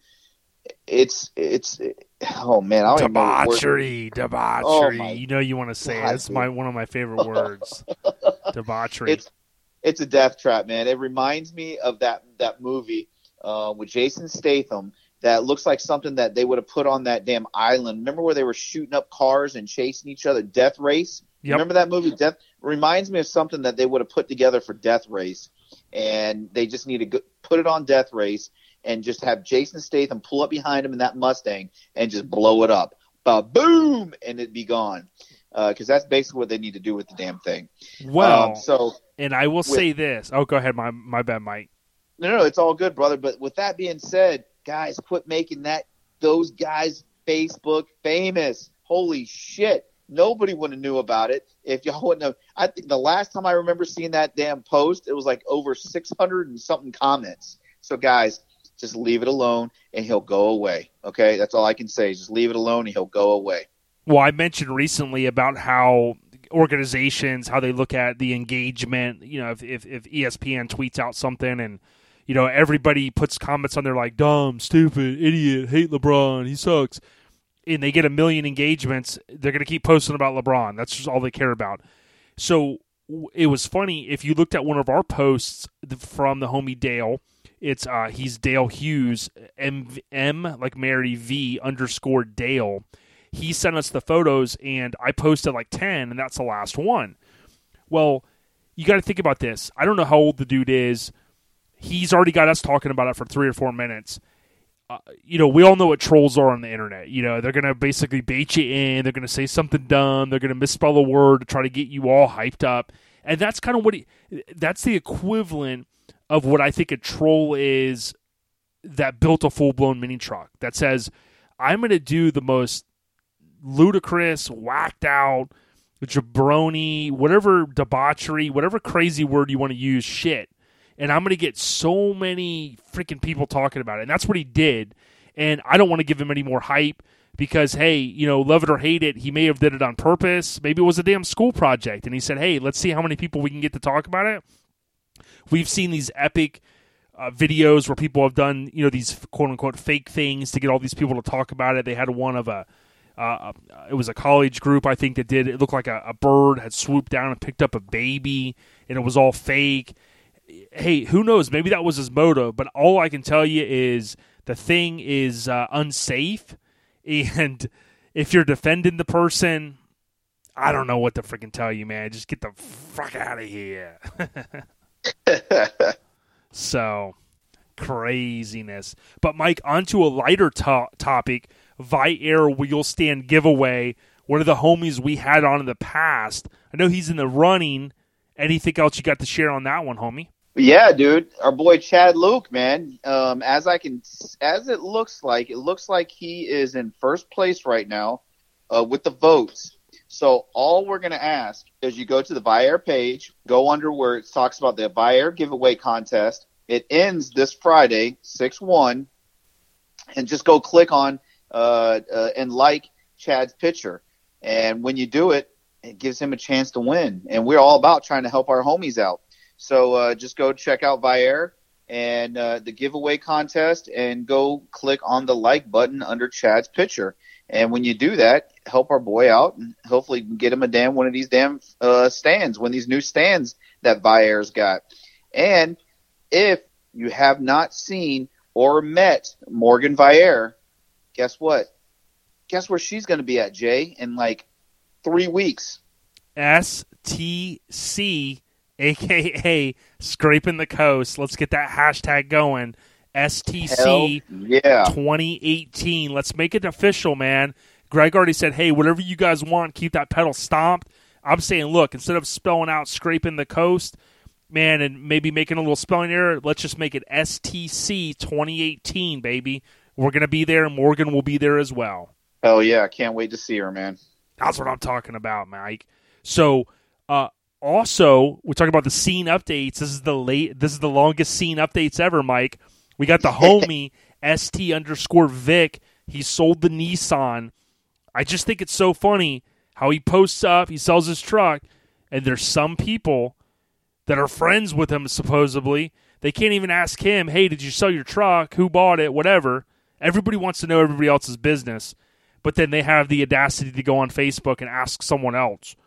it's, it's, oh man, I don't debauchery, even know debauchery. Oh you know, you want to say God, it. It's my, one of my favorite words. Debauchery. It's, it's a death trap, man. It reminds me of that, that movie, uh, with Jason Statham. That looks like something that they would have put on that damn island. Remember where they were shooting up cars and chasing each other? Death Race? Yep. Remember that movie? Death reminds me of something that they would have put together for Death Race. And they just need to go, put it on Death Race and just have Jason Statham pull up behind him in that Mustang and just blow it up. Ba-boom! And it'd be gone. Because uh, that's basically what they need to do with the damn thing. Well, um, so and I will with, say this. Oh, go ahead. My, my bad, Mike. No, no, it's all good, brother. But with that being said, guys, quit making that those guys Facebook famous. Holy shit. Nobody would have knew about it if y'all wouldn't have. I think the last time I remember seeing that damn post, it was like over six hundred and something comments. So, guys, just leave it alone and he'll go away. Okay? That's all I can say. Just leave it alone and he'll go away. Well, I mentioned recently about how organizations, how they look at the engagement. You know, if, if, if E S P N tweets out something and you know, everybody puts comments on there like, dumb, stupid, idiot, hate LeBron, he sucks. And they get a million engagements, they're going to keep posting about LeBron. That's just all they care about. So it was funny, if you looked at one of our posts from the homie Dale, it's uh, he's Dale Hughes, M, M like Mary V underscore Dale. He sent us the photos, and I posted like ten, and that's the last one. Well, you got to think about this. I don't know how old the dude is. He's already got us talking about it for three or four minutes. Uh, you know, we all know what trolls are on the internet. You know, they're going to basically bait you in. They're going to say something dumb. They're going to misspell a word to try to get you all hyped up. And that's kind of what he, that's the equivalent of what I think a troll is that built a full-blown mini truck that says, I'm going to do the most ludicrous, whacked out, jabroni, whatever debauchery, whatever crazy word you want to use, shit. And I'm going to get so many freaking people talking about it. And that's what he did. And I don't want to give him any more hype because, hey, you know, love it or hate it, he may have did it on purpose. Maybe it was a damn school project. And he said, hey, let's see how many people we can get to talk about it. We've seen these epic uh, videos where people have done, you know, these quote-unquote fake things to get all these people to talk about it. They had one of a, uh, it was a college group, I think, that did, it looked like a, a bird had swooped down and picked up a baby, and it was all fake. Hey, who knows? Maybe that was his motive, but all I can tell you is the thing is uh, unsafe, and if you're defending the person, I don't know what to freaking tell you, man. Just get the fuck out of here. So, craziness. But, Mike, onto a lighter to- topic, Vi-Air wheel stand giveaway, one of the homies we had on in the past. I know he's in the running. Anything else you got to share on that one, homie? Yeah, dude, our boy Chad Luke, man. Um, as I can, as it looks like, it looks like he is in first place right now uh, with the votes. So all we're gonna ask is you go to the Vi-Air page, go under where it talks about the Vi-Air giveaway contest. It ends this Friday, six one, and just go click on uh, uh, and like Chad's picture. And when you do it, it gives him a chance to win. And we're all about trying to help our homies out. So uh, just go check out Vi-Air and uh, the giveaway contest and go click on the like button under Chad's picture. And when you do that, help our boy out and hopefully get him a damn one of these damn uh, stands, one of these new stands that Vi-Air's got. And if you have not seen or met Morgan Vi-Air, guess what? Guess where she's going to be at, Jay, in like three weeks? S T C, a k a. Scraping the Coast. Let's get that hashtag going. S T C yeah. twenty eighteen. Let's make it official, man. Greg already said, hey, whatever you guys want, keep that pedal stomped. I'm saying, look, instead of spelling out Scraping the Coast, man, and maybe making a little spelling error, let's just make it S T C twenty eighteen, baby. We're going to be there, and Morgan will be there as well. Hell yeah, I can't wait to see her, man. That's what I'm talking about, Mike. So, uh, also, we're talking about the scene updates. This is the late. This is the longest scene updates ever, Mike. We got the homie St underscore Vic. He sold the Nissan. I just think it's so funny how he posts up. He sells his truck, and there's some people that are friends with him. Supposedly, they can't even ask him, "Hey, did you sell your truck? Who bought it? Whatever." Everybody wants to know everybody else's business, but then they have the audacity to go on Facebook and ask someone else.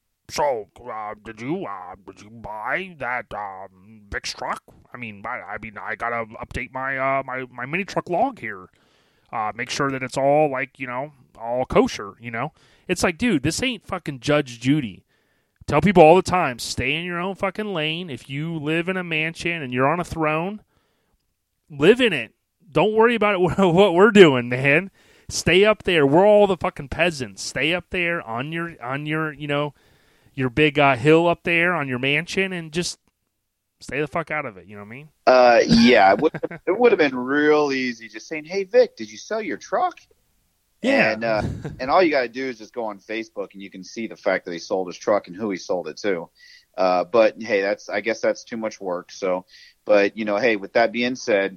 So, uh, did you uh, did you buy that um, Vic's truck? I mean, I, I mean, I gotta update my uh, my my mini truck log here. Uh, make sure that it's all like you know, all kosher. You know, it's like, dude, this ain't fucking Judge Judy. Tell people all the time, stay in your own fucking lane. If you live in a mansion and you're on a throne, live in it. Don't worry about it. What we're doing, man. Stay up there. We're all the fucking peasants. Stay up there on your on your you know. your big uh, hill up there on your mansion and just stay the fuck out of it. You know what I mean? Uh, yeah, it would, it would have been real easy just saying, "Hey, Vic, did you sell your truck?" Yeah. And, uh, and all you got to do is just go on Facebook and you can see the fact that he sold his truck and who he sold it to. Uh, but hey, that's, I guess that's too much work. So, but you know, hey, with that being said,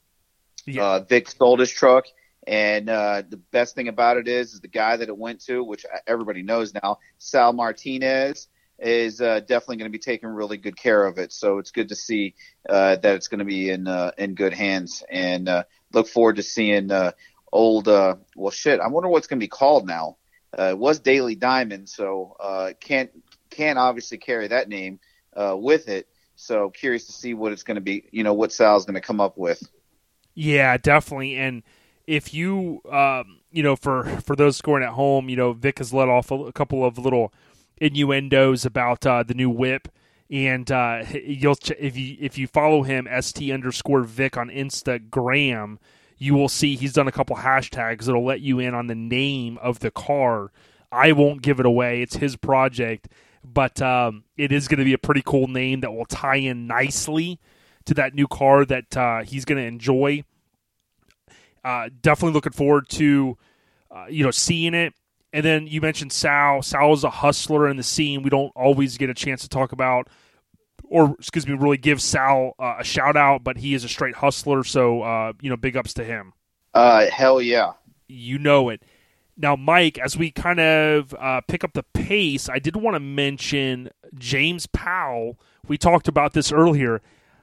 Yeah. uh, Vic sold his truck. And uh, the best thing about it is, is the guy that it went to, which everybody knows now, Sal Martinez, is uh, definitely going to be taking really good care of it. So it's good to see uh, that it's going to be in uh, in good hands. And uh, look forward to seeing uh, old, uh, well, shit, I wonder what's going to be called now. Uh, it was Daily Diamond, so uh, can't can't obviously carry that name uh, with it. So curious to see what it's going to be, you know, what Sal's going to come up with. Yeah, definitely. And if you, um, you know, for, for those scoring at home, you know, Vic has let off a, a couple of little innuendos about uh, the new whip, and uh, you'll ch- if you if you follow him, st underscore Vic on Instagram, you will see he's done a couple hashtags that'll let you in on the name of the car. I won't give it away; it's his project, but um, it is going to be a pretty cool name that will tie in nicely to that new car that uh, he's going to enjoy. Uh, definitely looking forward to, uh, you know, seeing it. And then you mentioned Sal. Sal is a hustler in the scene. We don't always get a chance to talk about, or excuse me, really give Sal uh, a shout out, but he is a straight hustler. So, uh, you know, big ups to him. Uh, hell yeah. You know it. Now, Mike, as we kind of uh, pick up the pace, I did want to mention James Powell. We talked about this earlier.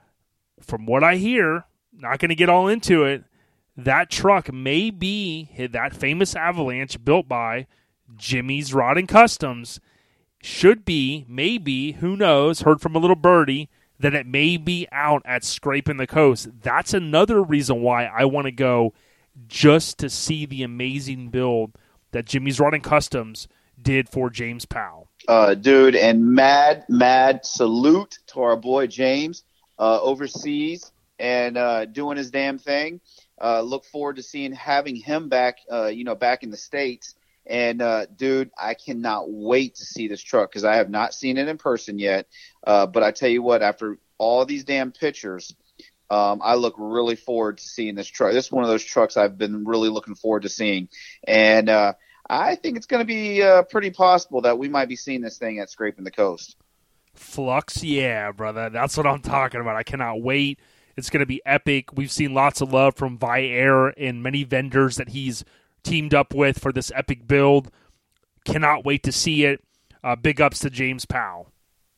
From what I hear, not going to get all into it, that truck may be that famous Avalanche built by Jimmy's Rod and Customs. Should be, maybe, who knows, heard from a little birdie, that it may be out at Scraping the Coast. That's another reason why I want to go, just to see the amazing build that Jimmy's Rod and Customs did for James Powell. Uh, dude, and mad, mad salute to our boy James uh, overseas and uh, doing his damn thing. Uh, look forward to seeing having him back, uh, you know, back in the States. And, uh, dude, I cannot wait to see this truck because I have not seen it in person yet. Uh, but I tell you what, after all these damn pictures, um, I look really forward to seeing this truck. This is one of those trucks I've been really looking forward to seeing. And uh, I think it's going to be uh, pretty possible that we might be seeing this thing at Scraping the Coast. Flux, yeah, brother. That's what I'm talking about. I cannot wait. It's going to be epic. We've seen lots of love from Viair and many vendors that he's teamed up with for this epic build. Cannot wait to see it. Uh, big ups to James Powell.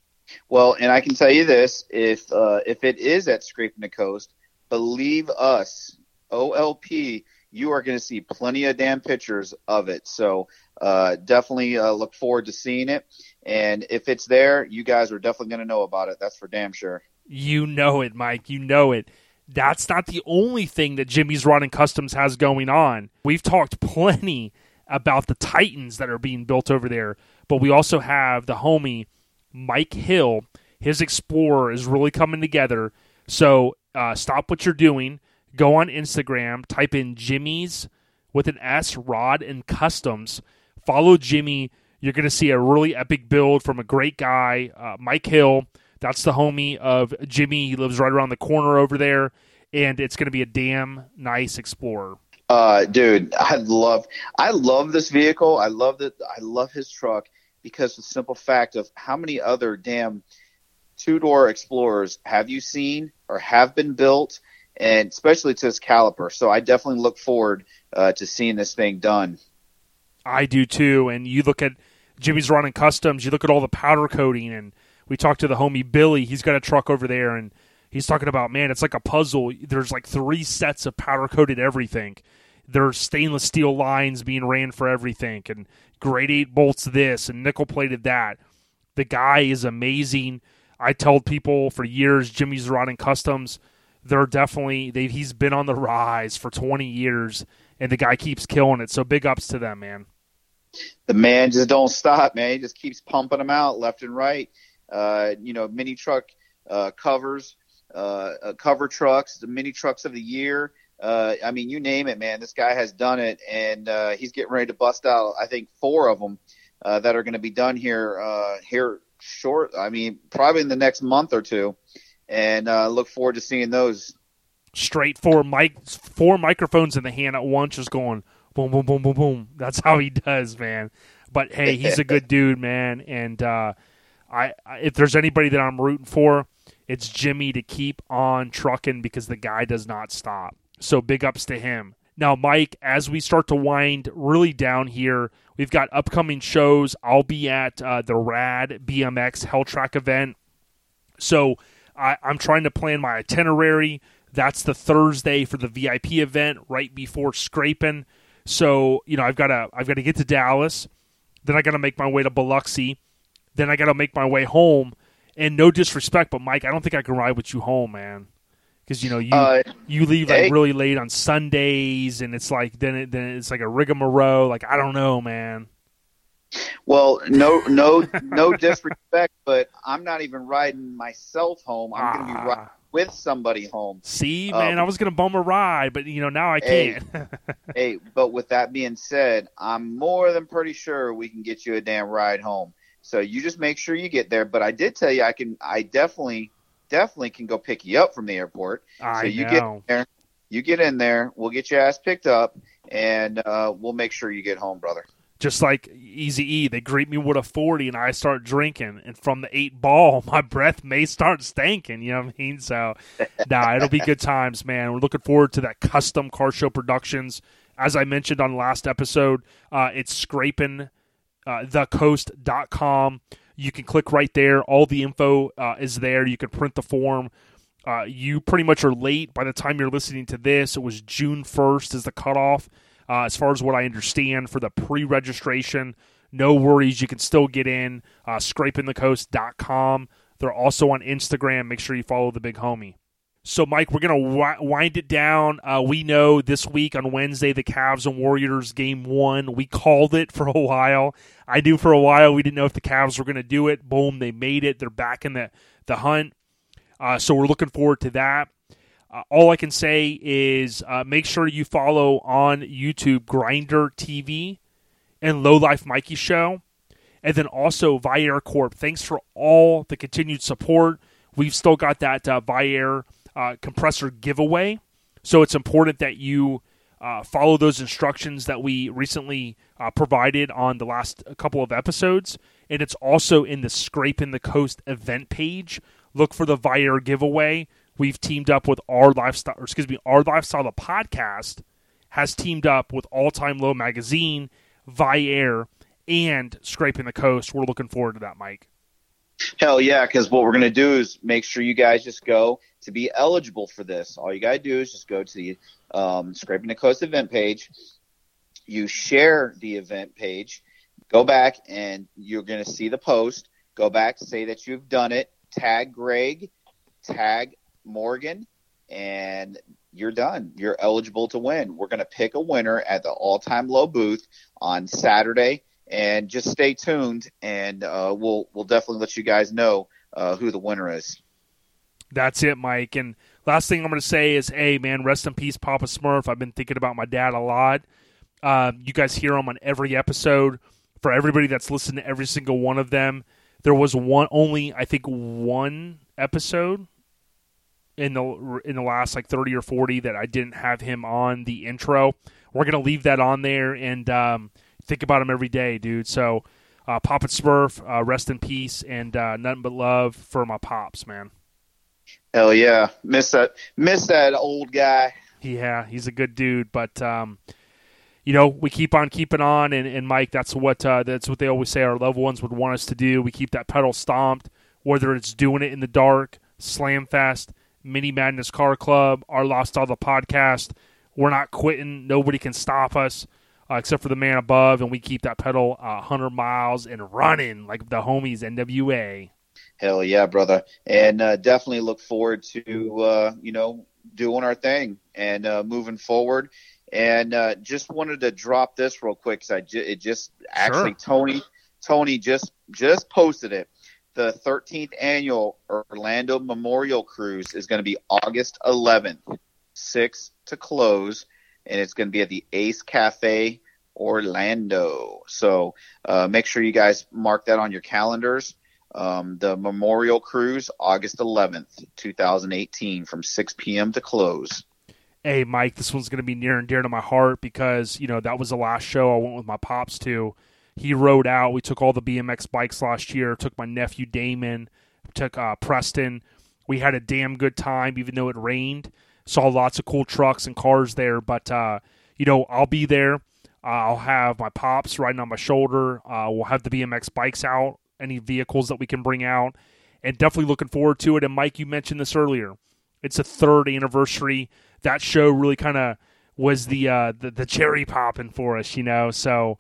Well, and I can tell you this, if uh, if it is at Scraping the Coast, believe us, O L P, you are going to see plenty of damn pictures of it. So uh, definitely uh, look forward to seeing it. And if it's there, you guys are definitely going to know about it. That's for damn sure. You know it, Mike. You know it. That's not the only thing that Jimmy's Rod and Customs has going on. We've talked plenty about the Titans that are being built over there, but we also have the homie Mike Hill. His Explorer is really coming together. So uh, stop what you're doing. Go on Instagram. Type in Jimmy's with an S, Rod and Customs. Follow Jimmy. You're going to see a really epic build from a great guy, uh, Mike Hill. That's the homie of Jimmy. He lives right around the corner over there, and it's going to be a damn nice Explorer. Uh, dude, I love, I love this vehicle. I love that. I love his truck because the simple fact of how many other damn two-door Explorers have you seen or have been built, and especially to this caliper. So I definitely look forward uh, to seeing this thing done. I do too. And you look at Jimmy's running customs. You look at all the powder coating, and we talked to the homie Billy. He's got a truck over there, and he's talking about, man, it's like a puzzle. There's like three sets of powder-coated everything. There's stainless steel lines being ran for everything, and grade eight bolts this, and nickel-plated that. The guy is amazing. I told people for years, Jimmy's Rod and Customs, they're definitely, they, he's been on the rise for twenty years, and the guy keeps killing it. So big ups to them, man. The man just don't stop, man. He just keeps pumping them out left and right. Uh, you know, mini truck uh, covers, uh, uh, cover trucks, the mini trucks of the year. Uh, I mean, you name it, man. This guy has done it, and uh, he's getting ready to bust out, I think, four of them uh, that are going to be done here uh, here short. I mean, probably in the next month or two, and uh, look forward to seeing those. Straight four mic, four microphones in the hand at once, just going boom, boom, boom, boom, boom. That's how he does, man. But hey, he's a good dude, man, and uh, I, if there's anybody that I'm rooting for, it's Jimmy to keep on trucking because the guy does not stop. So big ups to him. Now, Mike, as we start to wind really down here, we've got upcoming shows. I'll be at uh, the Rad B M X Hell Track event. So I, I'm trying to plan my itinerary. That's the Thursday for the V I P event right before Scraping. So, you know, I've got to I've got to get to Dallas. Then I got to make my way to Biloxi. Then I got to make my way home. And no disrespect, but Mike, I don't think I can ride with you home, man. Because you know you uh, you leave like hey. really late on Sundays, and it's like then it, then it's like a rigmarole. Like I don't know, man. Well, no, no, no disrespect, but I'm not even riding myself home. I'm ah. going to be riding with somebody home. See, man, um, I was going to bum a ride, but you know now I can't. Hey, hey, but with that being said, I'm more than pretty sure we can get you a damn ride home. So you just make sure you get there. But I did tell you I can. I definitely, definitely can go pick you up from the airport. I so you know. get in there. You get in there. We'll get your ass picked up, and uh, we'll make sure you get home, brother. Just like Eazy-E, they greet me with a forty, and I start drinking. And from the eight ball, my breath may start stinking. You know what I mean? So, nah, it'll be good times, man. We're looking forward to that Custom Car Show Productions. As I mentioned on the last episode, uh, it's scraping uh, the coast dot com. You can click right there. All the info uh, is there. You can print the form. Uh, you pretty much are late by the time you're listening to this. It was June first is the cutoff. Uh, as far as what I understand for the pre-registration, no worries. You can still get in, uh, scraping the coast dot com. They're also on Instagram. Make sure you follow the big homie. So, Mike, we're going to wi- wind it down. Uh, we know this week on Wednesday, the Cavs and Warriors game one. We called it for a while. I knew for a while we didn't know if the Cavs were going to do it. Boom, they made it. They're back in the, the hunt. Uh, so we're looking forward to that. Uh, all I can say is uh, make sure you follow on YouTube Grinder T V and Low Life Mikey Show. And then also Viair Corp. Thanks for all the continued support. We've still got that uh, Viair uh, compressor giveaway. So it's important that you uh, follow those instructions that we recently uh, provided on the last couple of episodes. And it's also in the Scraping the Coast event page. Look for the Viair giveaway. We've teamed up with Our Lifestyle, or excuse me, Our Lifestyle, the podcast, has teamed up with All Time Low Magazine, Viair, and Scraping the Coast. We're looking forward to that, Mike. Hell yeah, because what we're going to do is make sure you guys just go to be eligible for this. All you got to do is just go to the um, Scraping the Coast event page. You share the event page. Go back, and you're going to see the post. Go back, say that you've done it. Tag Greg. Tag Morgan, and you're done. You're eligible to win. We're going to pick a winner at the all-time low booth on Saturday, and just stay tuned, and uh, we'll we'll definitely let you guys know uh, who the winner is. That's it, Mike. And last thing I'm going to say is, hey, man, rest in peace, Papa Smurf. I've been thinking about my dad a lot. Uh, you guys hear him on every episode. for everybody that's listened to every single one of them, there was one only I think one episode in the in the last like thirty or forty that I didn't have him on the intro. We're gonna leave that on there and um, think about him every day, dude. So, uh, Papa Smurf, uh, rest in peace, and uh, nothing but love for my pops, man. Hell yeah, miss that, miss that old guy. Yeah, he's a good dude, but um, you know, we keep on keeping on, and, and Mike, that's what uh, that's what they always say our loved ones would want us to do. We keep that pedal stomped, whether it's doing it in the dark, Slamfest, Mini Madness Car Club, Our Lost All the Podcast. We're not quitting. Nobody can stop us uh, except for the man above, and we keep that pedal uh, one hundred miles and running like the homies N W A. Hell yeah, brother. And uh, definitely look forward to, uh, you know, doing our thing and uh, moving forward. And uh, just wanted to drop this real quick because I ju- it just actually Sure. Tony Tony just just posted it. The thirteenth annual Orlando Memorial Cruise is going to be August eleventh, six to close, and it's going to be at the Ace Cafe Orlando. So uh, make sure you guys mark that on your calendars. Um, the Memorial Cruise, August eleventh, twenty eighteen, from six p.m. to close. Hey, Mike, this one's going to be near and dear to my heart because, you know, that was the last show I went with my pops to. He rode out. We took all the B M X bikes last year, took my nephew Damon, took uh, Preston. We had a damn good time, even though it rained. Saw lots of cool trucks and cars there. But, uh, you know, I'll be there. Uh, I'll have my pops riding on my shoulder. Uh, we'll have the B M X bikes out, any vehicles that we can bring out, and definitely looking forward to it. And, Mike, you mentioned this earlier. It's a third anniversary. That show really kind of was the, uh, the the cherry popping for us, you know. So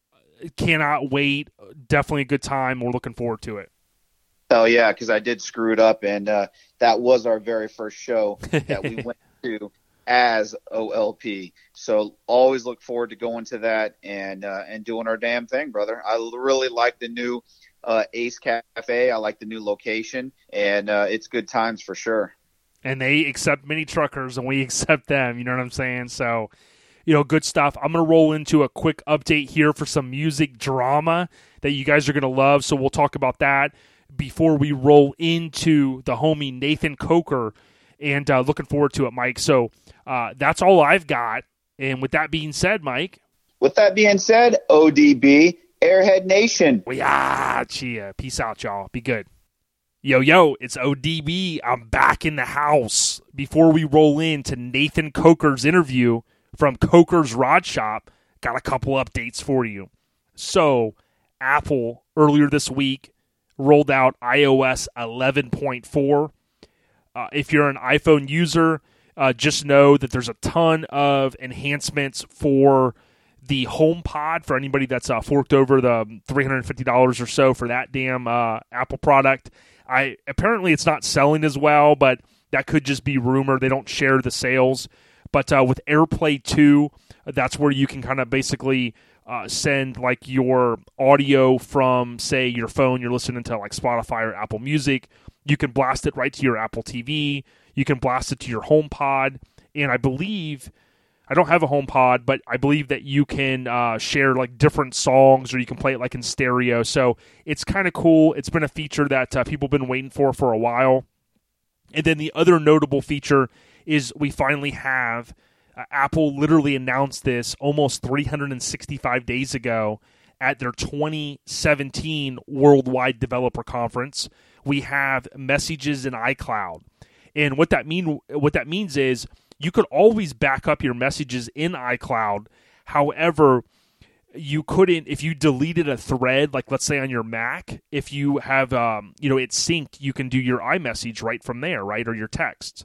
cannot wait. Definitely a good time. We're looking forward to it. Oh, yeah, because I did screw it up, and uh, that was our very first show that we went to as O L P. So always look forward to going to that and uh, and doing our damn thing, brother. I really like the new uh, Ace Cafe. I like the new location, and uh, it's good times for sure. And they accept mini truckers, and we accept them. You know what I'm saying? So, you know, good stuff. I'm going to roll into a quick update here for some music drama that you guys are going to love. So we'll talk about that before we roll into the homie Nathan Coker, and uh, looking forward to it, Mike. So uh, that's all I've got. And with that being said, Mike. With that being said, O D B, Airhead Nation. We ah, chia. Peace out, y'all. Be good. Yo, yo, it's O D B. I'm back in the house. Before we roll into Nathan Coker's interview from Coker's Rod Shop, got a couple updates for you. So, Apple, earlier this week, rolled out i O S eleven point four. Uh, if you're an iPhone user, uh, just know that there's a ton of enhancements for the HomePod for anybody that's uh, forked over the three hundred fifty dollars or so for that damn uh, Apple product. I apparently it's not selling as well, but that could just be rumor. They don't share the sales. But uh, with AirPlay two, that's where you can kind of basically uh, send like your audio from, say, your phone. You're listening to like Spotify or Apple Music. You can blast it right to your Apple T V. You can blast it to your HomePod. And I believe, I don't have a HomePod, but I believe that you can uh, share like different songs, or you can play it like in stereo. So it's kind of cool. It's been a feature that uh, people have been waiting for for a while. And then the other notable feature is we finally have, uh, Apple literally announced this almost three hundred sixty-five days ago at their twenty seventeen Worldwide Developer Conference. We have messages in iCloud. And what that mean what that means is you could always back up your messages in iCloud. However, you couldn't, if you deleted a thread, like let's say on your Mac, if you have, um, you know, it's synced, you can do your iMessage right from there, right, or your texts.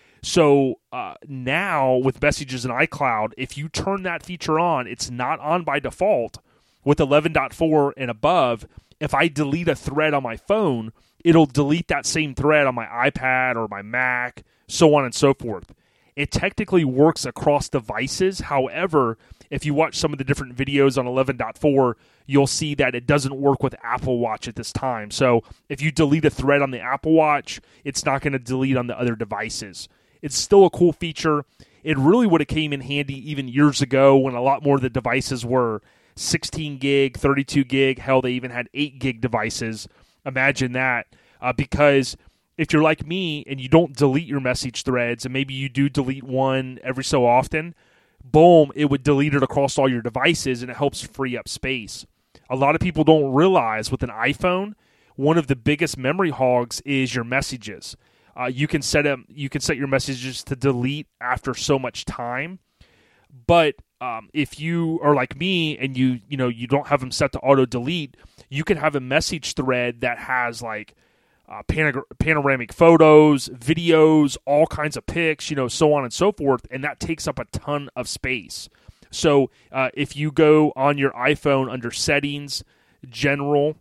So uh, now with messages in iCloud, if you turn that feature on, it's not on by default. With eleven point four and above, if I delete a thread on my phone, it'll delete that same thread on my iPad or my Mac, so on and so forth. It technically works across devices. However, if you watch some of the different videos on eleven point four, you'll see that it doesn't work with Apple Watch at this time. So if you delete a thread on the Apple Watch, it's not going to delete on the other devices. It's still a cool feature. It really would have came in handy even years ago when a lot more of the devices were sixteen gig, thirty-two gig. Hell, they even had eight gig devices. Imagine that. Uh, because if you're like me and you don't delete your message threads, and maybe you do delete one every so often, boom, it would delete it across all your devices, and it helps free up space. A lot of people don't realize with an iPhone, one of the biggest memory hogs is your messages. Uh, you can set them, you can set your messages to delete after so much time, but um, if you are like me and you you know you don't have them set to auto delete, you can have a message thread that has like uh, panor- panoramic photos, videos, all kinds of pics, you know, so on and so forth, and that takes up a ton of space. So uh, if you go on your iPhone under Settings, General,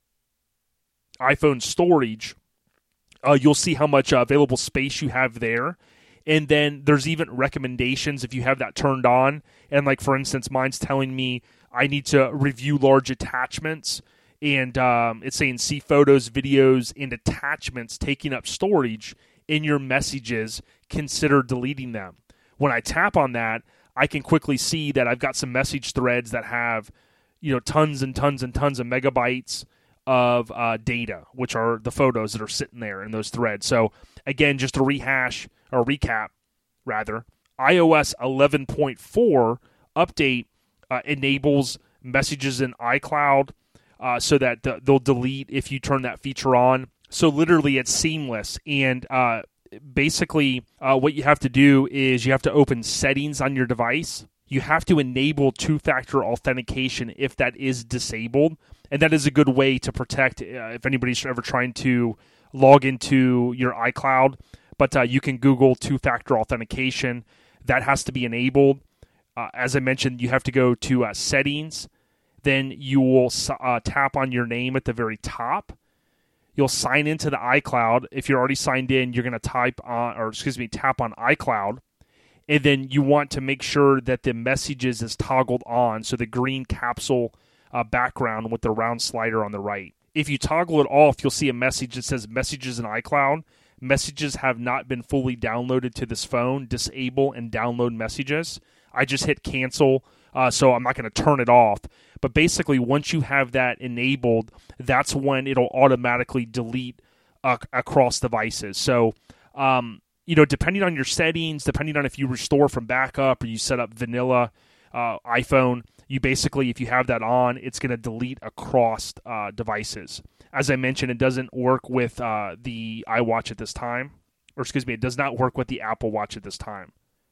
iPhone Storage, uh, you'll see how much uh, available space you have there. And then there's even recommendations if you have that turned on. And like, for instance, mine's telling me I need to review large attachments. And um, it's saying see photos, videos, and attachments taking up storage in your messages. Consider deleting them. When I tap on that, I can quickly see that I've got some message threads that have, you know, tons and tons and tons of megabytes of uh, data, which are the photos that are sitting there in those threads. So again, just to rehash or recap, rather, i O S eleven point four update uh, enables messages in iCloud uh, so that th- they'll delete if you turn that feature on. So literally, it's seamless. And uh, basically, uh, what you have to do is you have to open Settings on your device. You have to enable two-factor authentication if that is disabled. And that is a good way to protect uh, if anybody's ever trying to log into your iCloud. But uh, you can Google two-factor authentication. That has to be enabled. Uh, as I mentioned, you have to go to uh, Settings. Then you will uh, tap on your name at the very top. You'll sign into the iCloud. If you're already signed in, you're going to type on, or excuse me, tap on iCloud. And then you want to make sure that the messages is toggled on, so the green capsule uh, background with the round slider on the right. If you toggle it off, you'll see a message that says Messages in iCloud. Messages have not been fully downloaded to this phone. Disable and download messages. I just hit cancel, uh, so I'm not going to turn it off. But basically, once you have that enabled, that's when it'll automatically delete uh, across devices. So, um, you know, depending on your settings, depending on if you restore from backup or you set up vanilla uh, iPhone, you basically, if you have that on, it's going to delete across uh, devices. As I mentioned, it doesn't work with uh, the iWatch at this time. Or excuse me, it does not work with the Apple Watch at this time.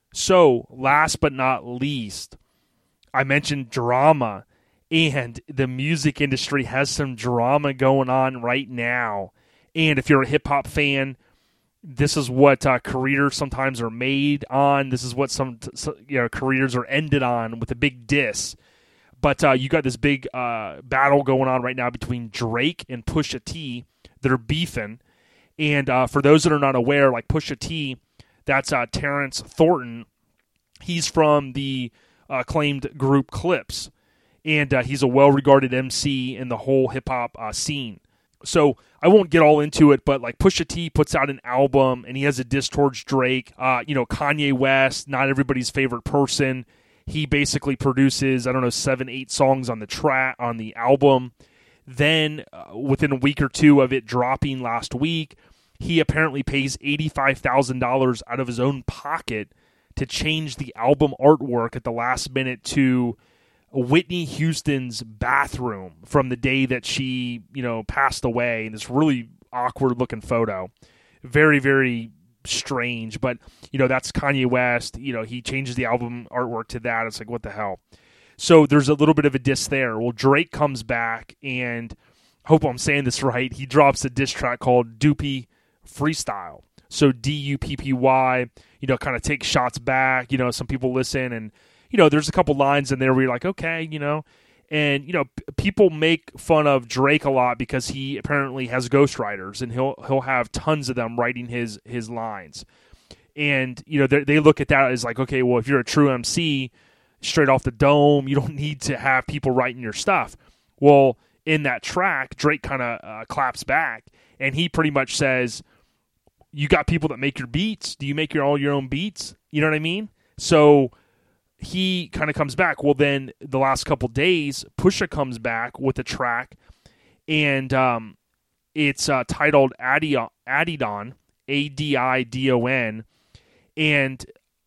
So, last but not least, I mentioned drama. And the music industry has some drama going on right now. And if you're a hip-hop fan, this is what uh, careers sometimes are made on. This is what some you know careers are ended on, with a big diss. But uh, you got this big uh, battle going on right now between Drake and Pusha T. They're beefing. And uh, for those that are not aware, like Pusha T, that's uh, Terrence Thornton. He's from the uh, acclaimed group Clips. And uh, he's a well-regarded M C in the whole hip-hop uh, scene. So I won't get all into it, but like Pusha T puts out an album, and he has a diss towards Drake. Uh, you know, Kanye West, not everybody's favorite person. He basically produces, I don't know, seven, eight songs on the track on the album. Then, uh, within a week or two of it dropping last week, he apparently pays eighty-five thousand dollars out of his own pocket to change the album artwork at the last minute to Whitney Houston's bathroom from the day that she, you know, passed away. In this really awkward looking photo. Very, very strange. But, you know, that's Kanye West. You know, he changes the album artwork to that. It's like, what the hell? So there's a little bit of a diss there. Well, Drake comes back, and hope I'm saying this right. He drops a diss track called Doopy Freestyle. So D U P P Y, you know, kind of take shots back. You know, some people listen, and you know, there's a couple lines in there where you're like, okay, you know, and, you know, p- people make fun of Drake a lot because he apparently has ghostwriters, and he'll he'll have tons of them writing his his lines. And, you know, they, they look at that as like, okay, well, if you're a true M C, straight off the dome, you don't need to have people writing your stuff. Well, in that track, Drake kind of uh, claps back, and he pretty much says, you got people that make your beats. Do you make your all your own beats? You know what I mean? So he kind of comes back. Well, then the last couple days, Pusha comes back with a track, and um, it's uh, titled Adidon, Adidon, A D I D O N, and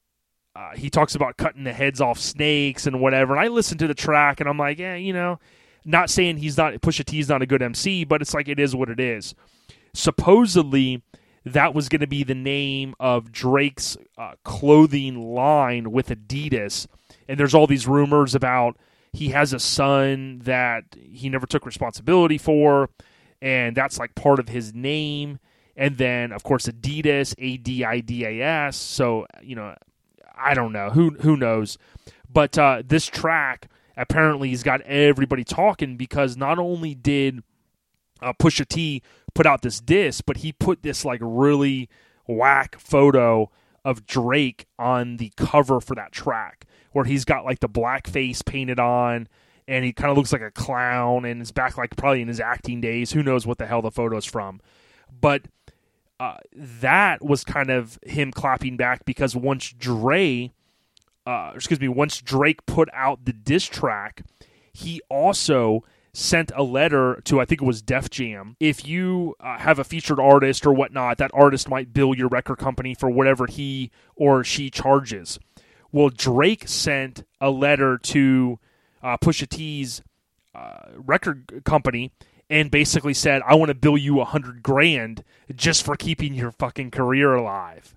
uh, he talks about cutting the heads off snakes and whatever. And I listened to the track, and I'm like, yeah, you know, not saying he's not Pusha T's not a good M C, but it's like it is what it is. Supposedly, that was going to be the name of Drake's uh, clothing line with Adidas. And there's all these rumors about he has a son that he never took responsibility for, and that's like part of his name. And then, of course, Adidas, A D I D A S. So, you know, I don't know. Who who knows? But uh, this track apparently has got everybody talking because not only did uh, Pusha T put out this diss, but he put this like really whack photo of Drake on the cover for that track, where he's got like the black face painted on, and he kind of looks like a clown, and is back like probably in his acting days. Who knows what the hell the photo's from? But uh, that was kind of him clapping back because once Dre, uh, excuse me, once Drake put out the diss track, he also sent a letter to, I think it was Def Jam. If you uh, have a featured artist or whatnot, that artist might bill your record company for whatever he or she charges. Well, Drake sent a letter to uh, Pusha T's uh, record company and basically said, I want to bill you a hundred grand just for keeping your fucking career alive.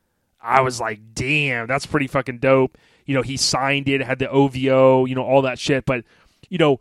I was like, damn, that's pretty fucking dope. You know, he signed it, had the O V O, you know, all that shit. But, you know,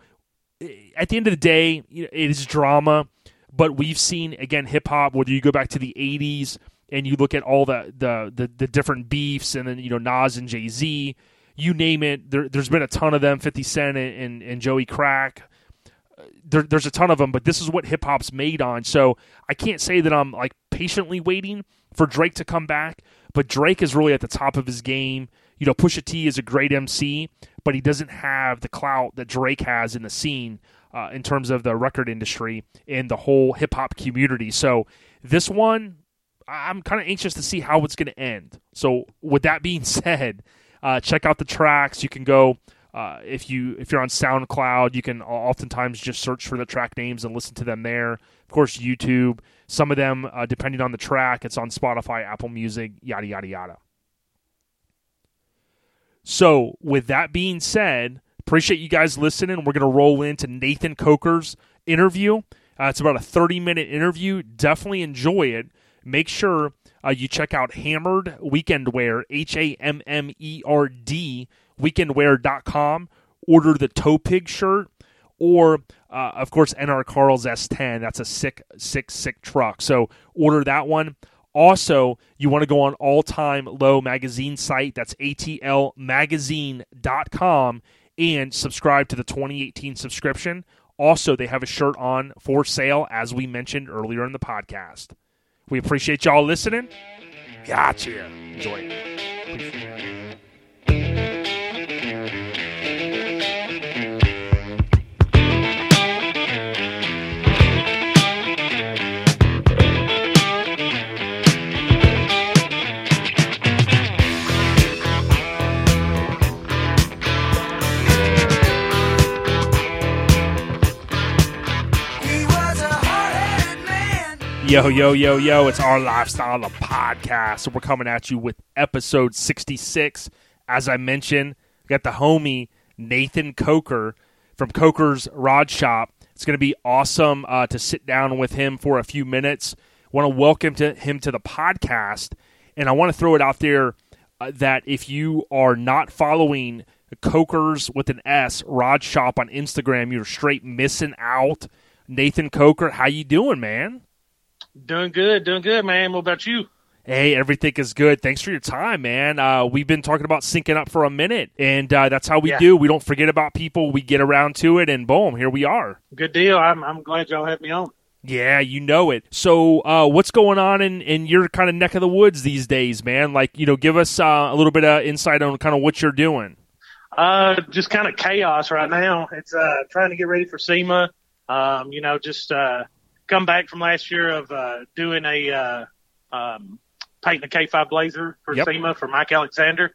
at the end of the day, it is drama, but we've seen, again, hip-hop, whether you go back to the eighties and you look at all the, the, the, the different beefs, and then, you know, Nas and Jay-Z, you name it, there, there's been a ton of them, fifty Cent and, and, and Joey Crack. There, there's a ton of them, but this is what hip-hop's made on. So I can't say that I'm, like, patiently waiting for Drake to come back, but Drake is really at the top of his game. You know, Pusha T is a great M C, but he doesn't have the clout that Drake has in the scene uh, in terms of the record industry and the whole hip-hop community. So this one, I'm kind of anxious to see how it's going to end. So with that being said, uh, check out the tracks. You can go, uh, if, you, if you're on SoundCloud, you can oftentimes just search for the track names and listen to them there. Of course, YouTube. Some of them, uh, depending on the track, it's on Spotify, Apple Music, yada, yada, yada. So, with that being said, appreciate you guys listening. We're going to roll into Nathan Coker's interview. Uh, it's about a thirty-minute interview. Definitely enjoy it. Make sure uh, you check out Hammered Weekend Wear, H A M M E R D, weekend wear dot com. Order the Toe Pig shirt, or, uh, of course, N R Carl's S ten. That's a sick, sick, sick truck. So, order that one. Also, you want to go on All Time Low magazine site. That's A T L magazine dot com, and subscribe to the twenty eighteen subscription. Also, they have a shirt on for sale, as we mentioned earlier in the podcast. We appreciate y'all listening. Gotcha. Enjoy it. Appreciate it. Yo, yo, yo, yo, it's Our Lifestyle, the podcast. So we're coming at you with episode sixty-six. As I mentioned, we got the homie Nathan Coker from Coker's Rod Shop. It's going to be awesome uh, to sit down with him for a few minutes. I want to welcome to him to the podcast, and I want to throw it out there uh, that if you are not following Coker's with an S, Rod Shop on Instagram, you're straight missing out. Nathan Coker, how you doing, man? Doing good, doing good, man. What about you? Hey, everything is good. Thanks for your time, man. Uh, we've been talking about syncing up for a minute, and uh, that's how we yeah. do. We don't forget about people. We get around to it, and boom, here we are. Good deal. I'm I'm glad y'all had me on. Yeah, you know it. So uh, what's going on in, in your kind of neck of the woods these days, man? Like, you know, give us uh, a little bit of insight on kind of what you're doing. Uh, just kind of chaos right now. It's uh, trying to get ready for SEMA. Um, you know, just uh, come back from last year of uh, doing a uh, um, painting a K five Blazer for yep. SEMA for Mike Alexander.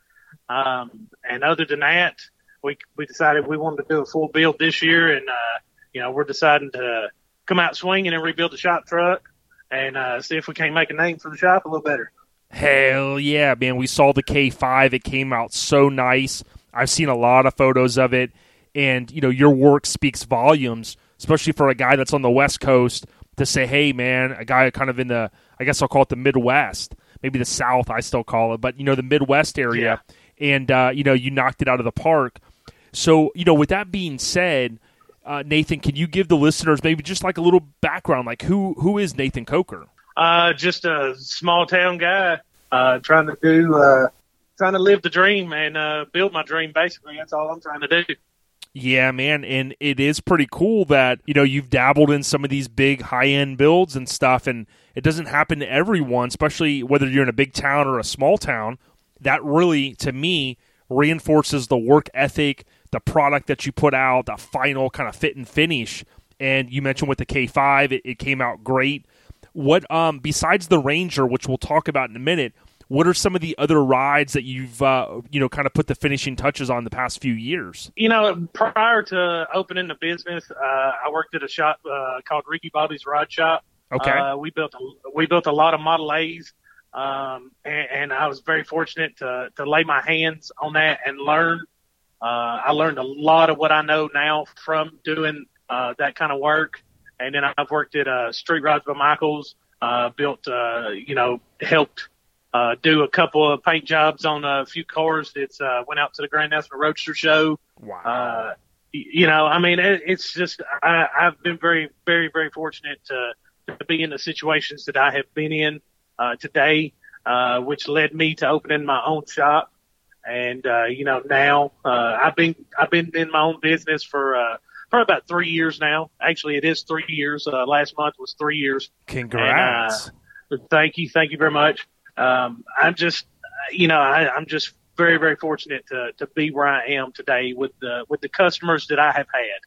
Um, and other than that, we we decided we wanted to do a full build this year, and uh, you know we're deciding to come out swinging and rebuild the shop truck and uh, see if we can't make a name for the shop a little better. Hell yeah, man. We saw the K five. It came out so nice. I've seen a lot of photos of it. And, you know, your work speaks volumes, especially for a guy that's on the West Coast to say, hey, man, a guy kind of in the, I guess I'll call it the Midwest, maybe the South I still call it, but, you know, the Midwest area. Yeah. And, uh, you know, you knocked it out of the park. So, you know, with that being said, uh, Nathan, can you give the listeners maybe just like a little background? Like who who is Nathan Coker? Uh, just a small town guy uh, trying to do, uh, trying to live the dream and uh, build my dream, basically. That's all I'm trying to do. Yeah, man, and it is pretty cool that, you know, you've dabbled in some of these big high-end builds and stuff, and it doesn't happen to everyone, especially whether you're in a big town or a small town. That really, to me, reinforces the work ethic, the product that you put out, the final kind of fit and finish. And you mentioned with the K five, it, it came out great. What, um, besides the Ranger, which we'll talk about in a minute, what are some of the other rides that you've, uh, you know, kind of put the finishing touches on the past few years? You know, prior to opening the business, uh, I worked at a shop uh, called Ricky Bobby's Rod Shop. Okay. Uh, we built a, we built a lot of Model A's, um, and, and I was very fortunate to to lay my hands on that and learn. Uh, I learned a lot of what I know now from doing uh, that kind of work. And then I've worked at uh, Street Rods by Michaels, uh, built, uh, you know, helped. Uh, do a couple of paint jobs on a few cars that uh, went out to the Grand National Roadster Show. Wow. Uh, you know, I mean, it, it's just, I, I've been very, very, very fortunate to, to be in the situations that I have been in uh, today, uh, which led me to opening my own shop. And, uh, you know, now uh, I've been, I've been in my own business for uh, probably about three years now. Actually, it is three years. Uh, last month was three years. Congrats. And, uh, thank you. Thank you very much. Um, I'm just, you know, I, I'm just very, very fortunate to, to be where I am today with the with the customers that I have had.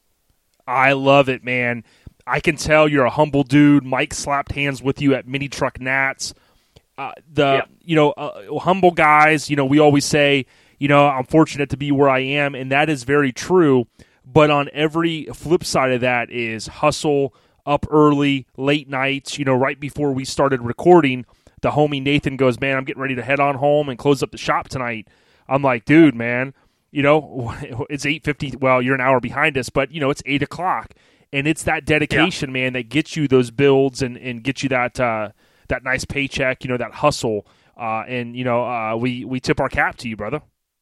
I love it, man. I can tell you're a humble dude. Mike slapped hands with you at Mini Truck Nats. Uh, the yeah. you know uh, humble guys. You know, we always say, you know, I'm fortunate to be where I am, and that is very true. But on every flip side of that is hustle, up early, late nights. You know, right before we started recording, the homie Nathan goes, man, I'm getting ready to head on home and close up the shop tonight. I'm like, dude, man, you know, it's eight fifty. Well, you're an hour behind us, but, you know, it's eight o'clock. And it's that dedication, yeah. man, that gets you those builds and, and gets you that uh, that nice paycheck, you know, that hustle. Uh, and, you know, uh, we, we tip our cap to you, brother.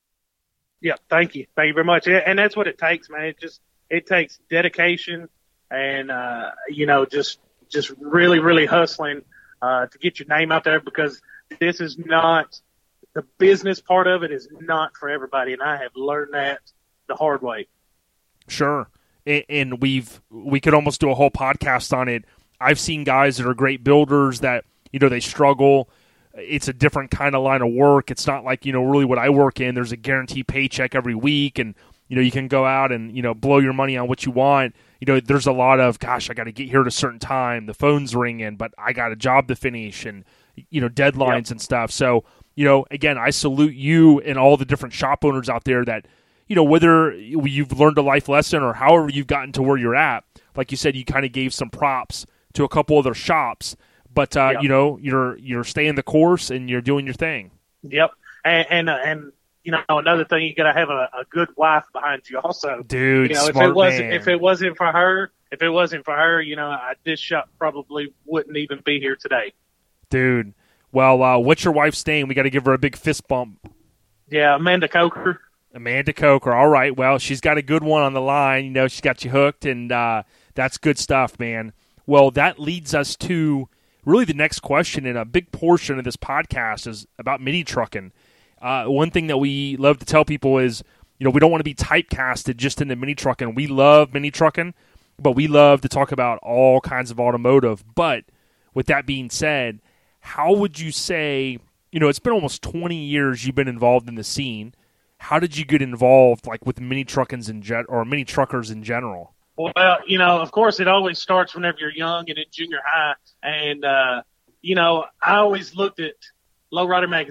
Yeah, thank you. Thank you very much. And that's what it takes, man. It just it takes dedication and, uh, you know, just just really, really hustling. Uh, to get your name out there, because this is not, the business part of it is not for everybody, and I have learned that the hard way. Sure. And, and we've, we could almost do a whole podcast on it. I've seen guys that are great builders that, you know, they struggle. It's a different kind of line of work. It's not like, you know, really what I work in. There's a guaranteed paycheck every week, and, you know, you can go out and, you know, blow your money on what you want. You know, there's a lot of, gosh, I got to get here at a certain time. The phone's ringing, but I got a job to finish and, you know, deadlines yep. and stuff. So, you know, again, I salute you and all the different shop owners out there that, you know, whether you've learned a life lesson or however you've gotten to where you're at, like you said, you kind of gave some props to a couple other shops, but, uh, yep. you know, you're you're staying the course and you're doing your thing. Yep. And, and, uh, and you know, another thing, you got to have a, a good wife behind you also. Dude, you know, smart if it wasn't, man. If it wasn't for her, if it wasn't for her, you know, I, this shop probably wouldn't even be here today. Dude. Well, uh, what's your wife's name? We got to give her a big fist bump. Yeah, Amanda Coker. Amanda Coker. All right. Well, she's got a good one on the line. You know, she's got you hooked, and uh, that's good stuff, man. Well, that leads us to really the next question, and a big portion of this podcast is about mini trucking. Uh, one thing that we love to tell people is, you know, we don't want to be typecasted just into mini trucking. We love mini trucking, but we love to talk about all kinds of automotive. But with that being said, how would you say, you know, it's been almost twenty years you've been involved in the scene. How did you get involved, like, with mini truckers in gen- or mini truckers in general? Well, you know, of course, it always starts whenever you're young and in junior high. And, uh, you know, I always looked at Lowrider Magazine.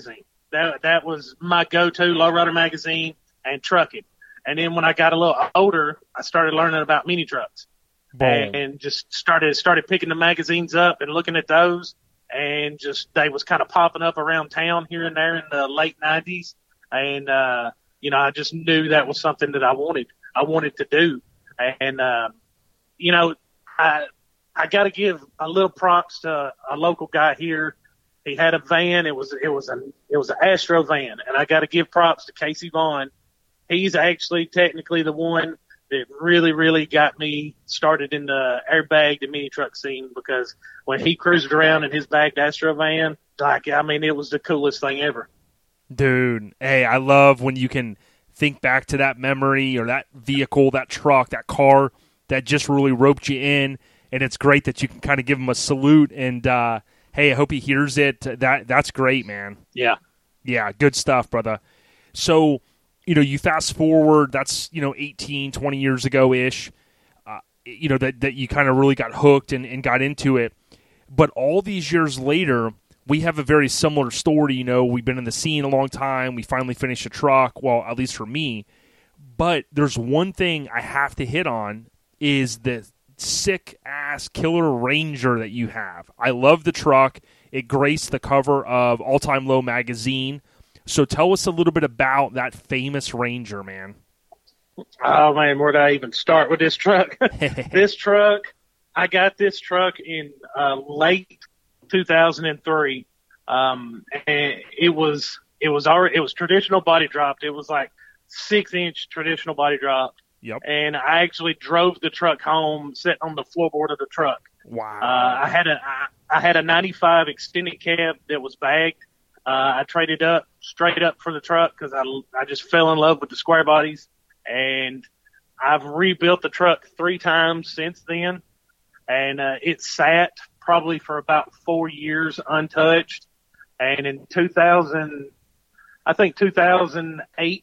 That that was my go-to, Lowrider magazine and trucking. And then when I got a little older, I started learning about mini trucks and, and just started started picking the magazines up and looking at those. And just they was kind of popping up around town here and there in the late nineties. And, uh, you know, I just knew that was something that I wanted. I wanted to do. And, uh, you know, I I got to give a little props to a local guy here. He had a van. It was it was a it was an Astro van, and I got to give props to Casey Vaughn. He's actually technically the one that really really got me started in the airbag, the mini truck scene, because when he cruised around in his bagged Astro van, like I mean, it was the coolest thing ever. Dude, hey, I love when you can think back to that memory or that vehicle, that truck, that car that just really roped you in, and it's great that you can kind of give him a salute and. uh Hey, I hope he hears it. That That's great, man. Yeah. Yeah, good stuff, brother. So, you know, you fast forward, that's, you know, eighteen, twenty years ago-ish, uh, you know, that, that you kind of really got hooked and, and got into it. But all these years later, we have a very similar story. You know, we've been in the scene a long time. We finally finished a truck, well, at least for me. But there's one thing I have to hit on is the sick-ass killer Ranger that you have. I love the truck. It graced the cover of All Time Low magazine. So tell us a little bit about that famous Ranger, man. Oh, man, where did I even start with this truck? This truck, I got this truck in uh, late two thousand three. Um, and it was it was already, it was traditional body dropped. It was like six-inch traditional body dropped. Yep. And I actually drove the truck home, sitting on the floorboard of the truck. Wow. Uh, I had a I, I had a ninety-five extended cab that was bagged. Uh, I traded up straight up for the truck because I I just fell in love with the square bodies, and I've rebuilt the truck three times since then, and uh, it sat probably for about four years untouched. And in two thousand, I think two thousand eight.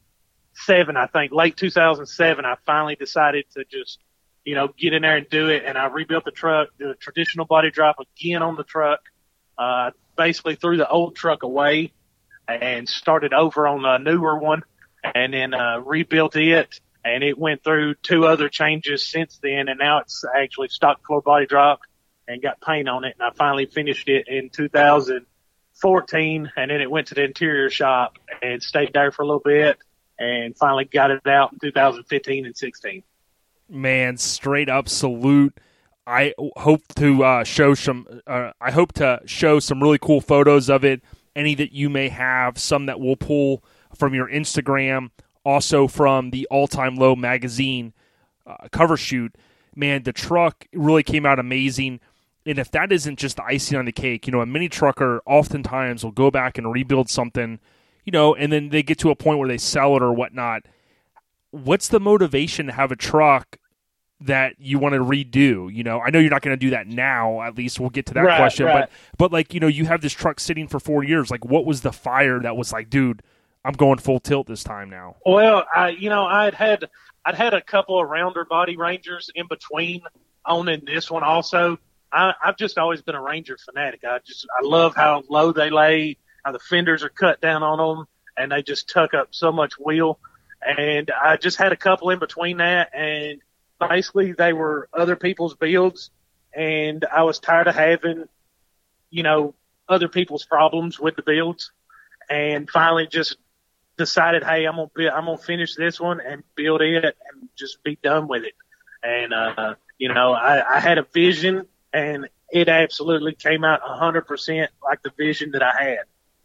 Seven, I think, late two thousand seven, I finally decided to just, you know, get in there and do it. And I rebuilt the truck, did a traditional body drop again on the truck, uh, basically threw the old truck away and started over on a newer one, and then uh, rebuilt it. And it went through two other changes since then. And now it's actually stock floor body dropped and got paint on it. And I finally finished it in two thousand fourteen. And then it went to the interior shop and stayed there for a little bit. And finally got it out in two thousand fifteen and sixteen. Man, straight up salute. I hope to uh, show some. Uh, I hope to show some really cool photos of it. Any that you may have, some that we'll pull from your Instagram, also from the All Time Low magazine uh, cover shoot. Man, the truck really came out amazing. And if that isn't just the icing on the cake, you know, a mini trucker oftentimes will go back and rebuild something. You know, and then they get to a point where they sell it or whatnot. What's the motivation to have a truck that you want to redo? You know, I know you're not going to do that now. At least we'll get to that right, question. Right. But, but like, you know, you have this truck sitting for four years. Like, what was the fire that was like, dude, I'm going full tilt this time now? Well, I, you know, I'd had, I'd had a couple of rounder body Rangers in between owning this one also. I, I've just always been a Ranger fanatic. I just, I love how low they lay, how the fenders are cut down on them, and they just tuck up so much wheel. And I just had a couple in between that, and basically they were other people's builds, and I was tired of having, you know, other people's problems with the builds, and finally just decided, hey, I'm gonna be, I'm gonna finish this one and build it and just be done with it. And uh, you know, I, I had a vision, and it absolutely came out one hundred percent like the vision that I had.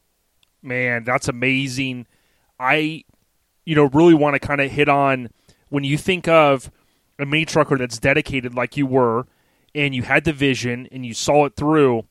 Man, that's amazing. I, you know, really want to kind of hit on when you think of a mini trucker that's dedicated like you were, and you had the vision and you saw it through.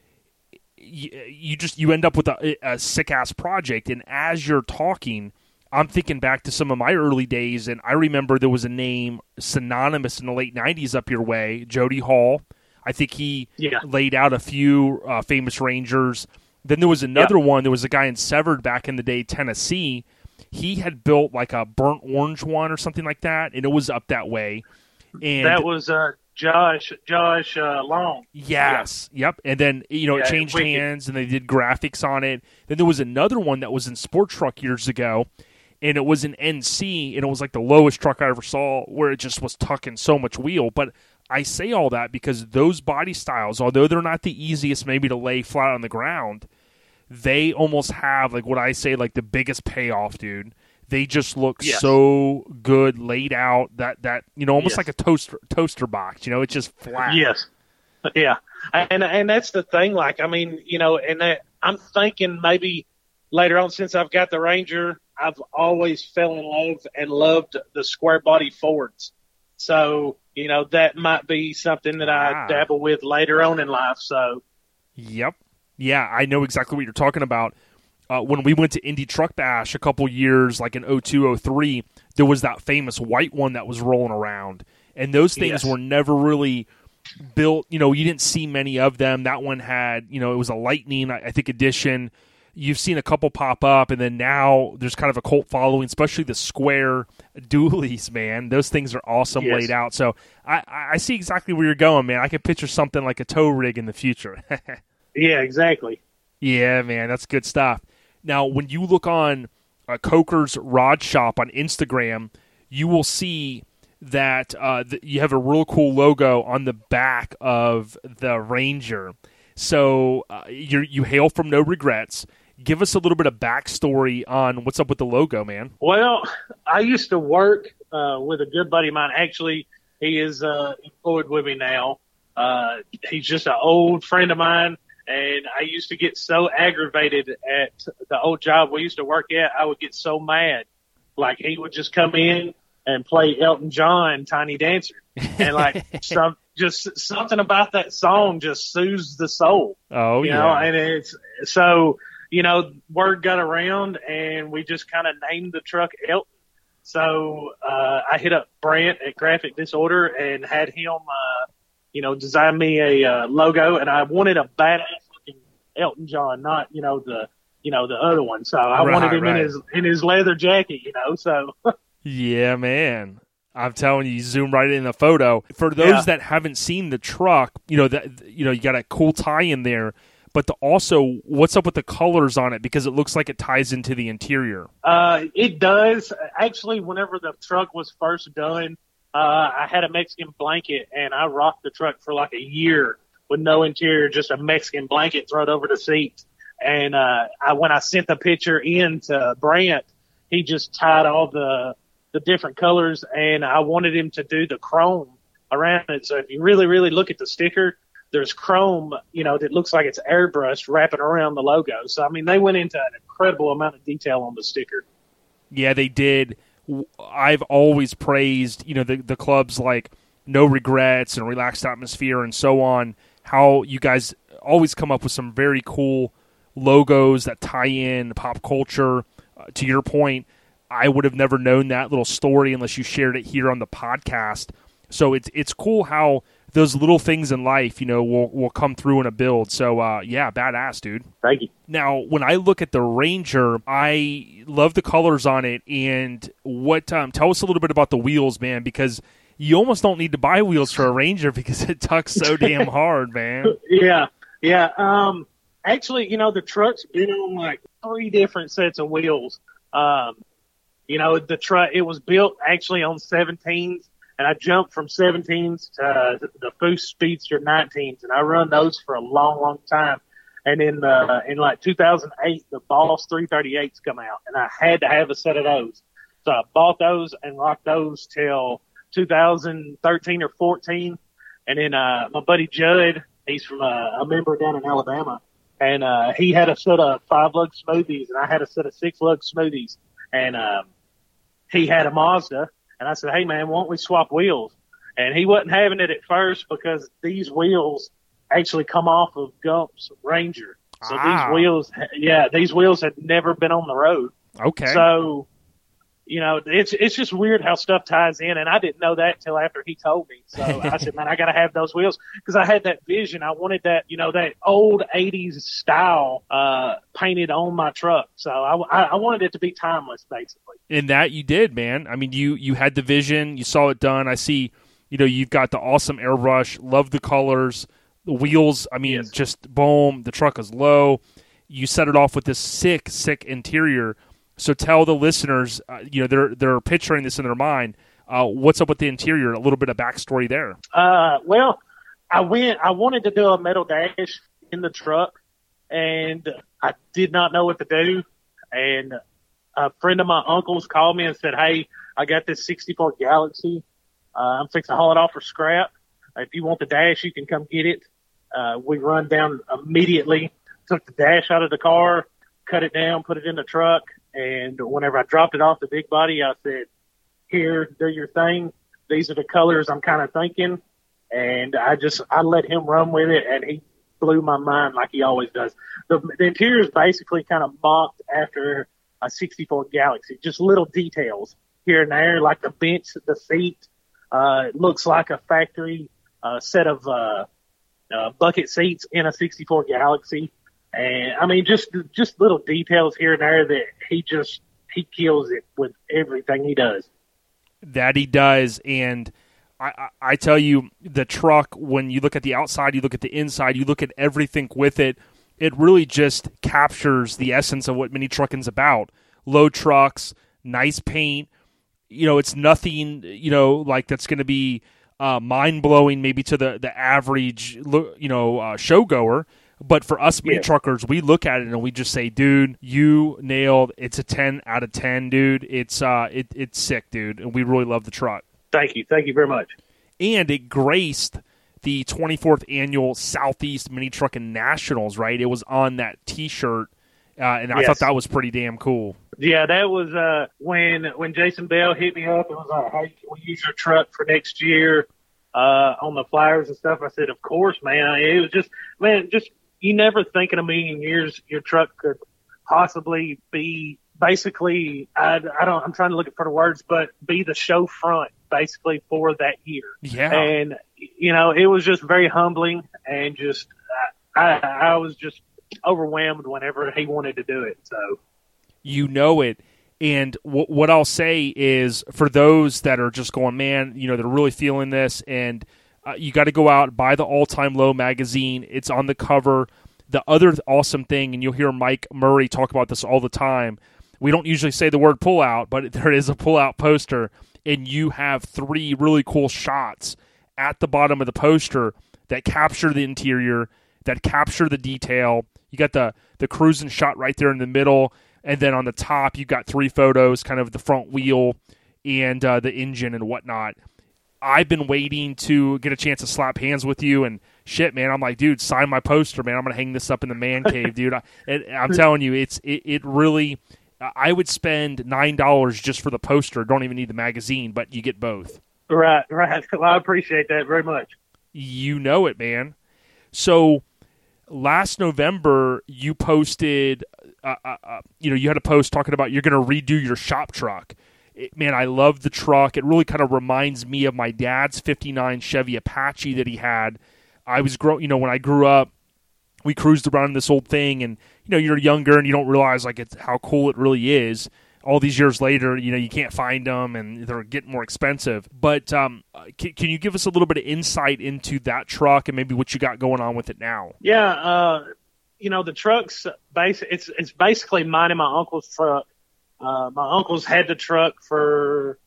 You, you just you end up with a, a sick ass project. And as you're talking, I'm thinking back to some of my early days, and I remember there was a name synonymous in the late nineties up your way, Jody Hall. I think he yeah. laid out a few uh, famous Rangers. Then there was another yeah. one. There was a guy in Severed back in the day, Tennessee. He had built like a burnt orange one or something like that, and it was up that way. And that was uh, Josh Josh uh, Long. Yes. Yeah. Yep. And then, you know, Yeah, it changed wicked. hands, and they did graphics on it. Then there was another one that was in Sport Truck years ago, and it was an N C, and it was like the lowest truck I ever saw, where it just was tucking so much wheel. But I say all that because those body styles, although they're not the easiest maybe to lay flat on the ground, they almost have, like what I say, like the biggest payoff, dude. They just look Yes. so good laid out, that, that you know, almost Yes. like a toaster toaster box. You know, it's just flat. Yes. Yeah. And and that's the thing. Like, I mean, you know, and that, I'm thinking maybe later on, since I've got the Ranger, I've always fell in love and loved the square body Fords. So, you know, that might be something that I Ah. dabble with later on in life. So, Yep. Yeah, I know exactly what you're talking about. Uh, when we went to Indy Truck Bash a couple years, like in oh two, oh three, there was that famous white one that was rolling around. And those things Yes. were never really built. You know, you didn't see many of them. That one had, you know, it was a Lightning, I I think, edition. You've seen a couple pop up, and then now there's kind of a cult following, especially the square dualies, man. Those things are awesome Yes. laid out. So I, I see exactly where you're going, man. I can picture something like a tow rig in the future. yeah, exactly. Yeah, man, that's good stuff. Now, when you look on uh, Coker's Rod Shop on Instagram, you will see that uh, th- you have a real cool logo on the back of the Ranger. So uh, you you hail from No Regrets. Give us a little bit of backstory on what's up with the logo, man. Well, I used to work uh, with a good buddy of mine. Actually, he is uh, employed with me now. Uh, he's just an old friend of mine. And I used to get so aggravated at the old job we used to work at. I would get so mad. Like, he would just come in and play Elton John, Tiny Dancer. And, like, some just something about that song just soothes the soul. Oh, you yeah. know, and it's so, you know, word got around, and we just kind of named the truck Elton. So uh, I hit up Brant at Graphic Disorder and had him uh, you know, design me a uh, logo, and I wanted a badass looking Elton John, not, you know, the, you know, the other one. So I Right, wanted him right. in his, in his leather jacket, you know, so. Yeah, man. I'm telling you, you zoom right in the photo. For those Yeah. that haven't seen the truck, you know, that you know, you got a cool tie in there, but the, also what's up with the colors on it, because it looks like it ties into the interior. Uh, it does. Actually, whenever the truck was first done, uh, I had a Mexican blanket, and I rocked the truck for like a year with no interior, just a Mexican blanket thrown over the seat. And uh, I, when I sent the picture in to Brant, he just tied all the the different colors, and I wanted him to do the chrome around it. So if you really, really look at the sticker, there's chrome, you know, that looks like it's airbrushed wrapping around the logo. So, I mean, they went into an incredible amount of detail on the sticker. Yeah, they did. I've always praised, you know, the the clubs like No Regrets and Relaxed Atmosphere and so on, how you guys always come up with some very cool logos that tie in pop culture. Uh, to your point, I would have never known that little story unless you shared it here on the podcast. So it's it's cool how those little things in life, you know, will will come through in a build. So, uh, yeah, badass, dude. Thank you. Now, when I look at the Ranger, I love the colors on it. And what? Um, tell us a little bit about the wheels, man, because you almost don't need to buy wheels for a Ranger because it tucks so damn hard, man. Yeah, yeah. Um, actually, you know, the truck's been on like three different sets of wheels. Um, you know, the truck, it was built actually on seventeens, and I jumped from seventeens to uh, the Foose Speedster nineteens, and I run those for a long, long time. And in uh, in like two thousand eight, the Boss three thirty-eights come out, and I had to have a set of those. So I bought those and rocked those till two thousand thirteen or fourteen. And then uh, my buddy Judd, he's from uh, a member down in Alabama, and uh, he had a set of five lug smoothies, and I had a set of six lug smoothies. And um, he had a Mazda, and I said, "Hey man, why don't we swap wheels?" And he wasn't having it at first because these wheels actually come off of Gump's Ranger. So Ah. these wheels, yeah, these wheels had never been on the road. Okay. So, you know, it's it's just weird how stuff ties in, and I didn't know that till after he told me. So I said, man, I got to have those wheels because I had that vision. I wanted that, you know, that old eighties style uh, painted on my truck. So I, I, I wanted it to be timeless, basically. And that you did, man. I mean, you you had the vision, you saw it done. I see You know, you've got the awesome airbrush, love the colors, the wheels, I mean, Yes. just boom, the truck is low. You set it off with this sick, sick interior. So tell the listeners, uh, you know, they're they're picturing this in their mind. Uh, what's up with the interior? A little bit of backstory there. Uh, well, I went. I wanted to do a metal dash in the truck, and I did not know what to do. And a friend of my uncle's called me and said, "Hey, I got this sixty-four Galaxy. Uh, I'm fixing to haul it off for scrap. If you want the dash, you can come get it." Uh, we run down immediately, took the dash out of the car, cut it down, put it in the truck, and whenever I dropped it off the big body, I said, "Here, do your thing. These are the colors I'm kind of thinking." And I just, I let him run with it, and he blew my mind like he always does. The, the interior is basically kind of mocked after a sixty-four Galaxy, just little details here and there, like the bench, the seat. Uh, it looks like a factory uh, set of uh, uh, bucket seats in a sixty-four Galaxy. And I mean, just, just little details here and there that he just, he kills it with everything he does. That he does, and I, I, I tell you, the truck, when you look at the outside, you look at the inside, you look at everything with it, it really just captures the essence of what mini trucking's about. Low trucks, nice paint. You know, it's nothing, you know, like that's going to be uh, mind-blowing maybe to the, the average, you know, uh, showgoer. But for us mini Yeah. truckers, we look at it and we just say, dude, you nailed. It's a ten out of ten, dude. It's uh, it, it's sick, dude. And we really love the truck. Thank you. Thank you very much. And it graced the twenty-fourth annual Southeast Mini Trucking Nationals, right? It was on that T-shirt, uh, and I Yes. thought that was pretty damn cool. Yeah, that was uh, when when Jason Bell hit me up and was like, "Hey, can we use your truck for next year uh, on the flyers and stuff?" I said, "Of course, man." It was just, man, just you never think in a million years your truck could possibly be basically. I, I don't. I'm trying to look for the words, but be the show front basically for that year. Yeah. And you know, it was just very humbling, and just I, I was just overwhelmed whenever he wanted to do it. So. You know it. And w- what I'll say is, for those that are just going, man, you know, they're really feeling this, and uh, you got to go out, buy the All Time Low magazine. It's on the cover. The other awesome thing, and you'll hear Mike Murray talk about this all the time, we don't usually say the word pull-out, but there is a pull-out poster, and you have three really cool shots at the bottom of the poster that capture the interior, that capture the detail. You got the, the cruising shot right there in the middle, and then on the top, you got three photos, kind of the front wheel and uh, the engine and whatnot. I've been waiting to get a chance to slap hands with you, and shit, man, I'm like, dude, sign my poster, man. I'm going to hang this up in the man cave, dude. I, it, I'm telling you, it's it, it really, I would spend nine dollars just for the poster. Don't even need the magazine, but you get both. Right, right. Well, I appreciate that very much. You know it, man. So last November, you posted, uh, uh, uh, you know, you had a post talking about you're going to redo your shop truck. It, man, I love the truck. It really kind of reminds me of my dad's fifty-nine Chevy Apache that he had. I was grow, you know, when I grew up, we cruised around in this old thing, and you know, you're younger and you don't realize like it's how cool it really is. All these years later, you know, you can't find them, and they're getting more expensive. But um, can, can you give us a little bit of insight into that truck and maybe what you got going on with it now? Yeah, uh, you know, the truck's base. It's it's basically mine and my uncle's truck. Uh, my uncle's had the truck for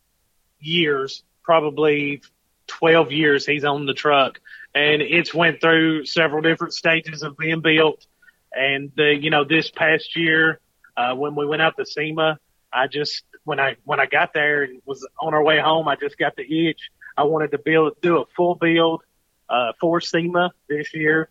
years, probably twelve years. He's owned the truck, and it's went through several different stages of being built. And the, you know, this past year, uh, when we went out to SEMA, I just when I when I got there and was on our way home, I just got the itch. I wanted to build do a full build uh, for SEMA this year,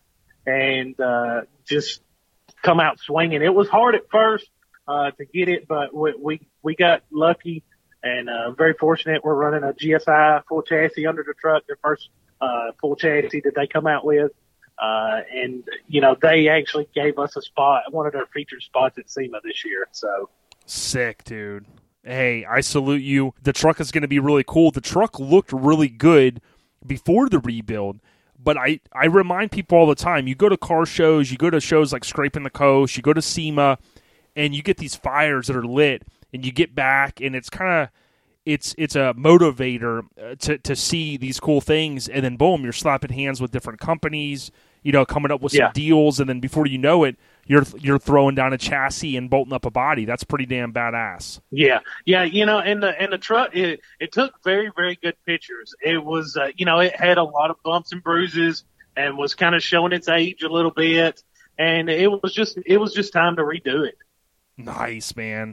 and uh, just come out swinging. It was hard at first. Uh, to get it, but we, we, we got lucky and, uh, very fortunate. We're running a G S I full chassis under the truck, their first, uh, full chassis that they come out with. Uh, and, you know, they actually gave us a spot, one of their featured spots at SEMA this year. So sick, dude. Hey, I salute you. The truck is going to be really cool. The truck looked really good before the rebuild. But I, I remind people all the time, you go to car shows, you go to shows like Scraping the Coast, you go to SEMA, and you get these fires that are lit, and you get back, and it's kind of, it's it's a motivator uh, to to see these cool things, and then boom, you're slapping hands with different companies, you know, coming up with some Yeah. deals, and then before you know it, you're you're throwing down a chassis and bolting up a body. That's pretty damn badass. Yeah, yeah, you know, and the and the truck it, it took very very good pictures. It was uh, you know, it had a lot of bumps and bruises and was kind of showing its age a little bit, and it was just it was just time to redo it. Nice, man.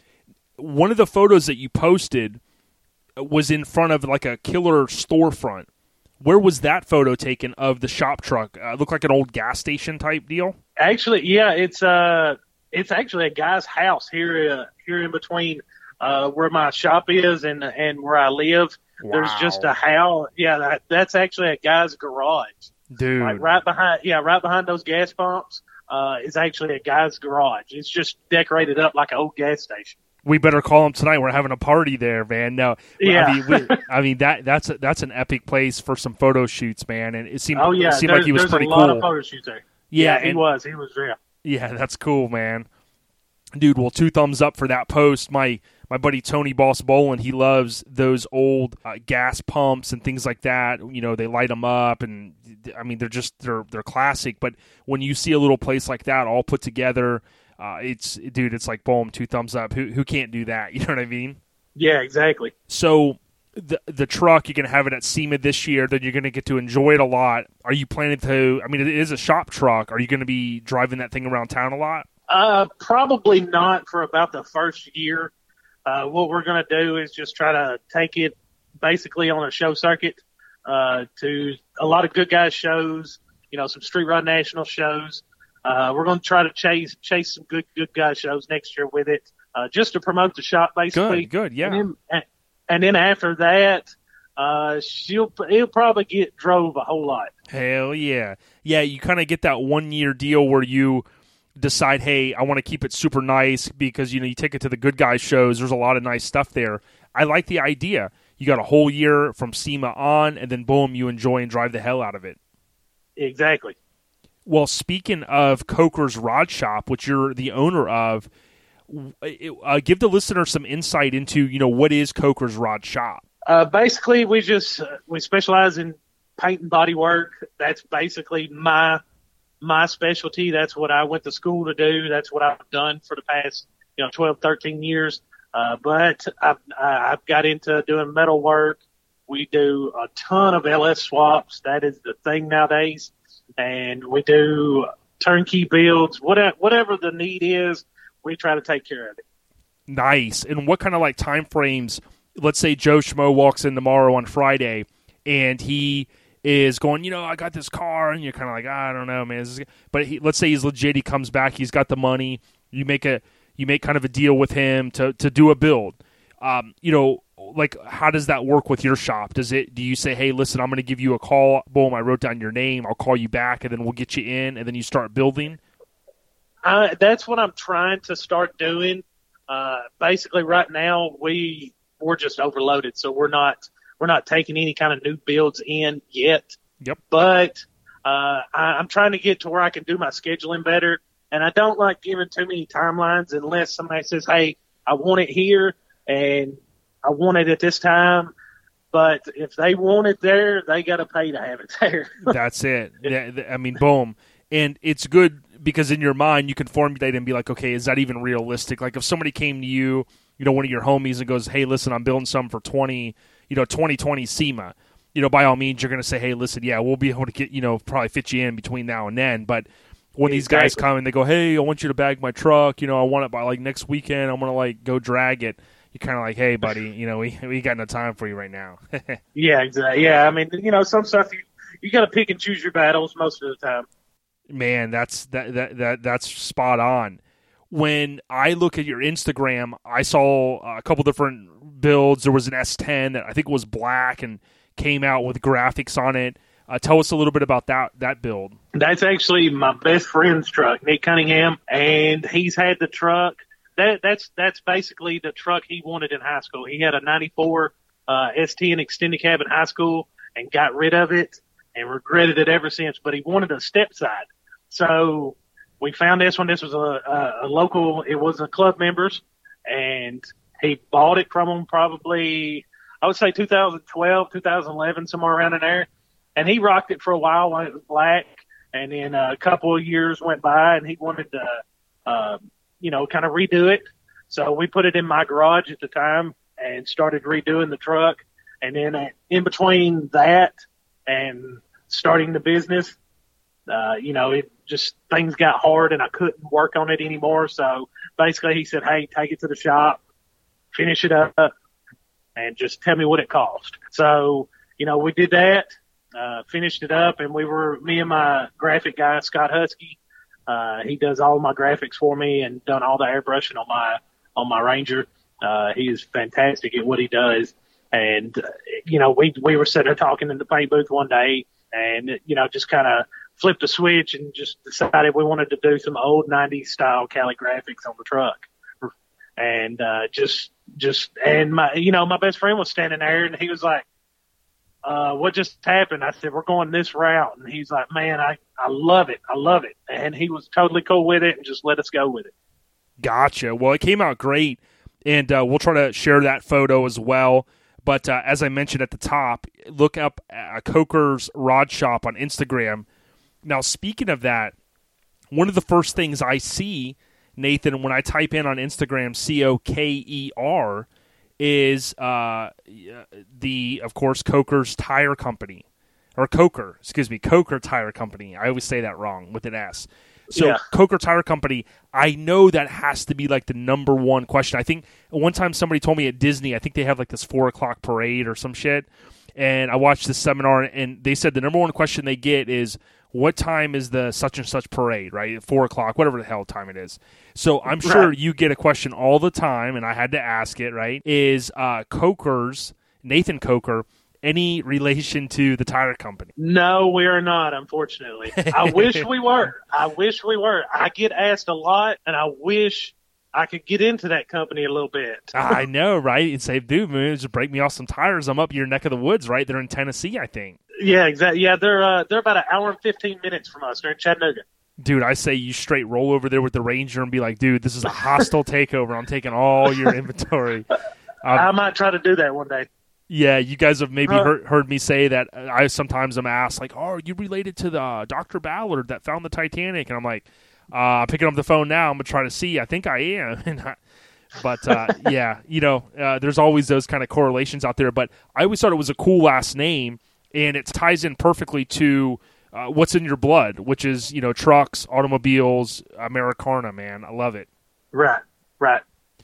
One of the photos that you posted was in front of like a killer storefront. Where was that photo taken of the shop truck? Uh, looked like an old gas station type deal. Actually, yeah, it's uh it's actually a guy's house here uh, here in between uh where my shop is and and where I live. There's Wow. just a house. Yeah, that, that's actually a guy's garage. Dude. Like right behind, yeah, right behind those gas pumps uh is actually a guy's garage. It's just decorated up like an old gas station. We better call him tonight. We're having a party there, man. No, Yeah. I mean, we, I mean that that's a, that's an epic place for some photo shoots, man. And it seemed, Oh yeah, it seemed there's, like he was there's pretty a lot cool. of photo shoots there. Yeah, Yeah, he and- was. He was real. Yeah, that's cool, man. Dude, well, two thumbs up for that post. My my buddy Tony Boss Bolin, he loves those old uh, gas pumps and things like that. You know, they light them up, and I mean, they're just they're they're classic. But when you see a little place like that all put together, uh, it's dude, it's like boom, two thumbs up. Who who can't do that? You know what I mean? Yeah, exactly. So the the truck, you're gonna have it at SEMA this year. Then you're gonna get to enjoy it a lot. Are you planning to? I mean, it is a shop truck. Are you gonna be driving that thing around town a lot? Uh, probably not for about the first year. Uh, what we're going to do is just try to take it basically on a show circuit uh, to a lot of good guys shows, you know, some Street Rod National shows. Uh, we're going to try to chase chase some good good guy shows next year with it, uh, just to promote the shop basically. Good, good, yeah. And then, and then after that, uh, she'll he'll probably get drove a whole lot. Hell yeah. Yeah, you kind of get that one-year deal where you decide, hey, I want to keep it super nice because, you know, you take it to the good guy shows. There's a lot of nice stuff there. I like the idea. You got a whole year from SEMA on, and then, boom, you enjoy and drive the hell out of it. Exactly. Well, speaking of Coker's Rod Shop, which you're the owner of, uh, give the listener some insight into, you know, what is Coker's Rod Shop? Uh, basically, we just uh, we specialize in paint and body work. That's basically my my specialty. That's what I went to school to do. That's what I've done for the past, you know, twelve, thirteen years. Uh, but I've, I've got into doing metal work. We do a ton of L S swaps. That is the thing nowadays. And we do turnkey builds. Whatever, whatever the need is, we try to take care of it. Nice. And what kind of like time frames? Let's say Joe Schmo walks in tomorrow on Friday, and he is going, you know, I got this car, and you're kind of like, I don't know, man. This is... But he, let's say he's legit. He comes back. He's got the money. You make a you make kind of a deal with him to to do a build. Um, you know, like how does that work with your shop? Does it? Do you say, hey, listen, I'm going to give you a call. Boom, I wrote down your name. I'll call you back, and then we'll get you in, and then you start building. Uh, that's what I'm trying to start doing. Uh, basically, right now we we're just overloaded, so we're not we're not taking any kind of new builds in yet. Yep. But uh, I, I'm trying to get to where I can do my scheduling better, and I don't like giving too many timelines unless somebody says, "Hey, I want it here, and I want it at this time." But if they want it there, they got to pay to have it there. That's it. Yeah, I mean, boom. And it's good because in your mind you can formulate and be like, okay, is that even realistic? Like if somebody came to you, you know, one of your homies and goes, hey, listen, I'm building some for twenty, you know, twenty twenty SEMA. You know, by all means, you're going to say, hey, listen, yeah, we'll be able to get, you know, probably fit you in between now and then. But when these guys Exactly. come and they go, hey, I want you to bag my truck, you know, I want it by like next weekend, I'm going to like go drag it. You're kind of like, hey, buddy, you know, we we got no time for you right now. Yeah, exactly. Yeah, I mean, you know, some stuff you you got to pick and choose your battles most of the time. Man, that's that, that that that's spot on. When I look at your Instagram, I saw a couple different builds. There was an S ten that I think was black and came out with graphics on it. Uh, tell us a little bit about that that build. That's actually my best friend's truck, Nick Cunningham, and he's had the truck. That that's that's basically the truck he wanted in high school. He had a ninety-four uh, S ten extended cab in high school and got rid of it and regretted it ever since. But he wanted a step side, so we found this one. This was a, a, a local. It was a club members, and he bought it from him probably, I would say two thousand twelve, two thousand eleven, somewhere around in there. And he rocked it for a while when it was black. And then a couple of years went by, and he wanted to, uh, you know, kind of redo it. So we put it in my garage at the time and started redoing the truck. And then uh, in between that and starting the business, uh, you know, it just things got hard and I couldn't work on it anymore. So basically he said, hey, take it to the shop, finish it up, and just tell me what it cost. So, you know, we did that. Uh, finished it up, and we were, me and my graphic guy, Scott Husky, uh, he does all my graphics for me and done all the airbrushing on my, on my Ranger. Uh, he is fantastic at what he does. And, uh, you know, we, we were sitting there talking in the paint booth one day and, you know, just kind of flipped a switch and just decided we wanted to do some old nineties style Cali graphics on the truck. And, uh, just, just, and my, you know, my best friend was standing there and he was like, Uh, what just happened? I said, we're going this route. And he's like, man, I, I love it. I love it. And he was totally cool with it and just let us go with it. Gotcha. Well, it came out great, and uh, we'll try to share that photo as well. But uh, as I mentioned at the top, look up uh, Coker's Rod Shop on Instagram. Now, speaking of that, one of the first things I see, Nathan, when I type in on Instagram, C O K E R, is uh, the, of course, Coker's Tire Company. Or Coker, excuse me, Coker Tire Company. I always say that wrong with an S. So yeah. Coker Tire Company, I know that has to be like the number one question. I think one time somebody told me at Disney, I think they have like this four o'clock parade or some shit. And I watched this seminar, and they said the number one question they get is, what time is the such and such parade, right? Four o'clock, whatever the hell time it is. So I'm sure right. you get a question all the time, and I had to ask it, right? Is uh, Coker's, Nathan Coker, any relation to the tire company? No, we are not, unfortunately. I wish we were. I wish we were. I get asked a lot, and I wish I could get into that company a little bit. I know, right? And say, dude, man, just break me off some tires. I'm up your neck of the woods, right? They're in Tennessee, I think. Yeah, exactly. Yeah, they're uh, they're about an hour and fifteen minutes from us. They're in Chattanooga. Dude, I say you straight roll over there with the Ranger and be like, dude, this is a hostile takeover. I'm taking all your inventory. Um, I might try to do that one day. Yeah, you guys have maybe uh, heard, heard me say that. I sometimes am asked, like, oh, are you related to the uh, Doctor Ballard that found the Titanic? And I'm like, uh, I'm picking up the phone now. I'm going to try to see. I think I am. But, uh, yeah, you know, uh, there's always those kind of correlations out there. But I always thought it was a cool last name, and it ties in perfectly to uh, what's in your blood, which is, you know, trucks, automobiles, Americana, man. I love it. Right, right.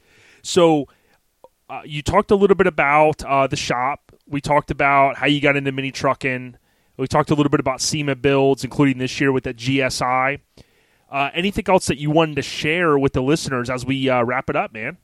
So uh, you talked a little bit about uh, the shop. We talked about how you got into mini trucking. We talked a little bit about SEMA builds, including this year with the G S I. Uh, anything else that you wanted to share with the listeners as we uh, wrap it up, man?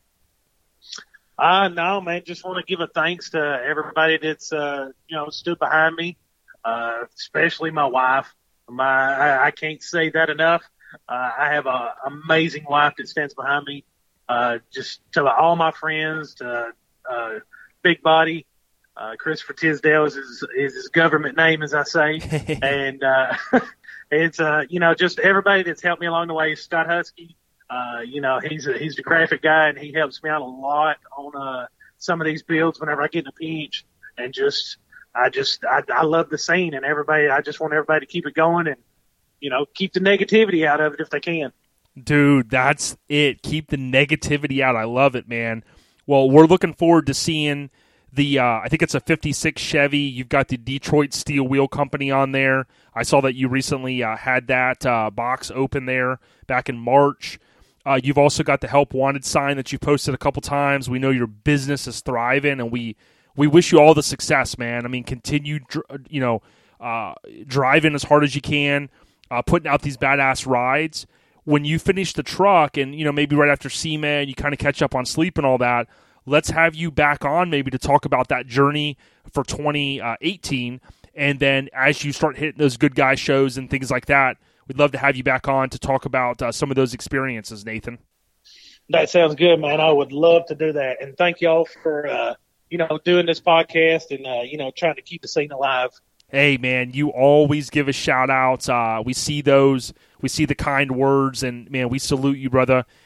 Uh, no, man, just want to give a thanks to everybody that's, uh, you know, stood behind me, uh, especially my wife. My, I, I can't say that enough. Uh, I have an amazing wife that stands behind me. Uh, just to all my friends, to uh, Big Body, uh, Christopher Tisdale is his, is his government name, as I say. and uh, it's, uh, you know, just everybody that's helped me along the way. Scott Husky. Uh, you know, he's a, he's the graphic guy, and he helps me out a lot on uh, some of these builds whenever I get in a pinch. And just, I just, I, I love the scene, and everybody. I just want everybody to keep it going, and you know, keep the negativity out of it if they can. Dude, that's it. Keep the negativity out. I love it, man. Well, we're looking forward to seeing the. Uh, I think it's a fifty-six Chevy. You've got the Detroit Steel Wheel Company on there. I saw that you recently uh, had that uh, box open there back in March. Uh, you've also got the Help Wanted sign that you posted a couple times. We know your business is thriving, and we, we wish you all the success, man. I mean, continue, you know, uh, driving as hard as you can, uh, putting out these badass rides. When you finish the truck and, you know, maybe right after SEMA and you kind of catch up on sleep and all that, let's have you back on maybe to talk about that journey for twenty eighteen. And then as you start hitting those good guy shows and things like that, we'd love to have you back on to talk about uh, some of those experiences, Nathan. That sounds good, man. I would love to do that. And thank y'all for, uh, you know, doing this podcast and, uh, you know, trying to keep the scene alive. Hey, man, you always give us shout-outs. Uh, we see those. We see the kind words, and, man, we salute you, brother.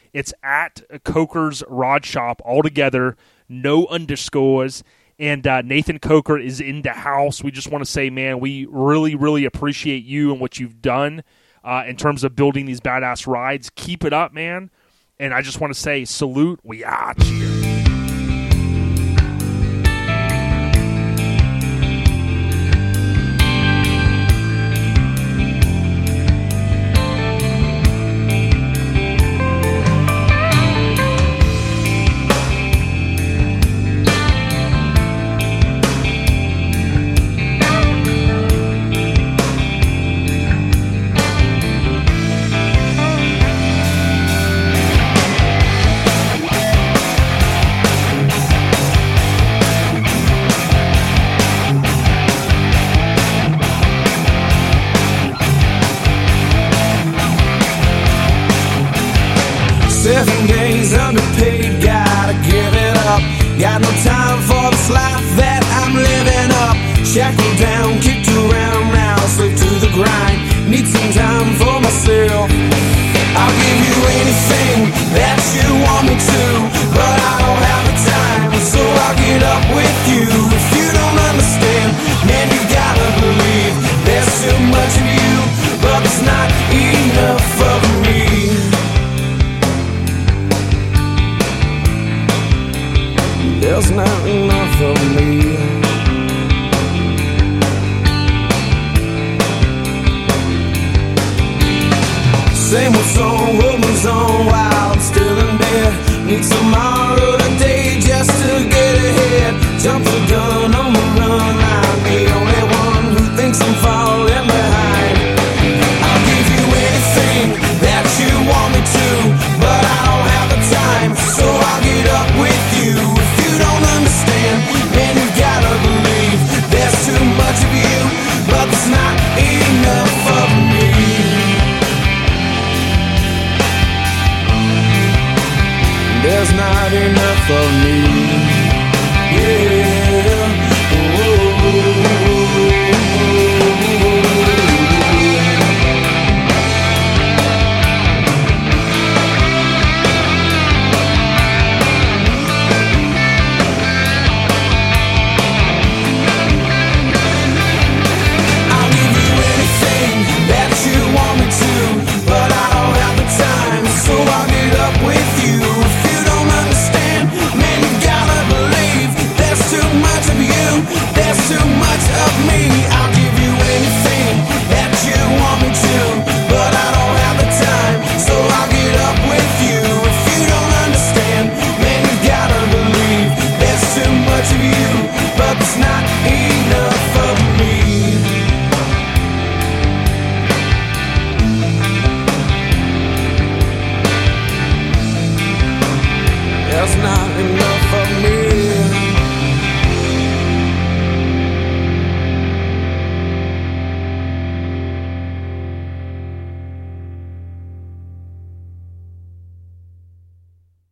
It's at Coker's Rod Shop altogether, no underscores. And uh, Nathan Coker is in the house. We just want to say, man, we really, really appreciate you and what you've done uh, in terms of building these badass rides. Keep it up, man. And I just want to say, salute. We out here. Seven days underpaid, gotta give it up. Got no time for this life that I'm living up. Shackled down, kicked around now, slave to the grind. Need some time for myself. I'll give you anything that you want me to, but I don't have the time, so I'll get up with you. If you don't understand, man, you gotta believe there's too much of you, but there's not enough of me. There's not enough of me. Same old song, world moves on while I'm still in bed. Need tomorrow today just to get ahead. Jump the gun on the run, I'm the only one who thinks I'm falling behind. I'll give you anything that you want me to, but I don't have the time, so I'll get up with you. Don't understand, man, you gotta believe there's too much of you, but there's not enough of me. There's not enough of me, yeah.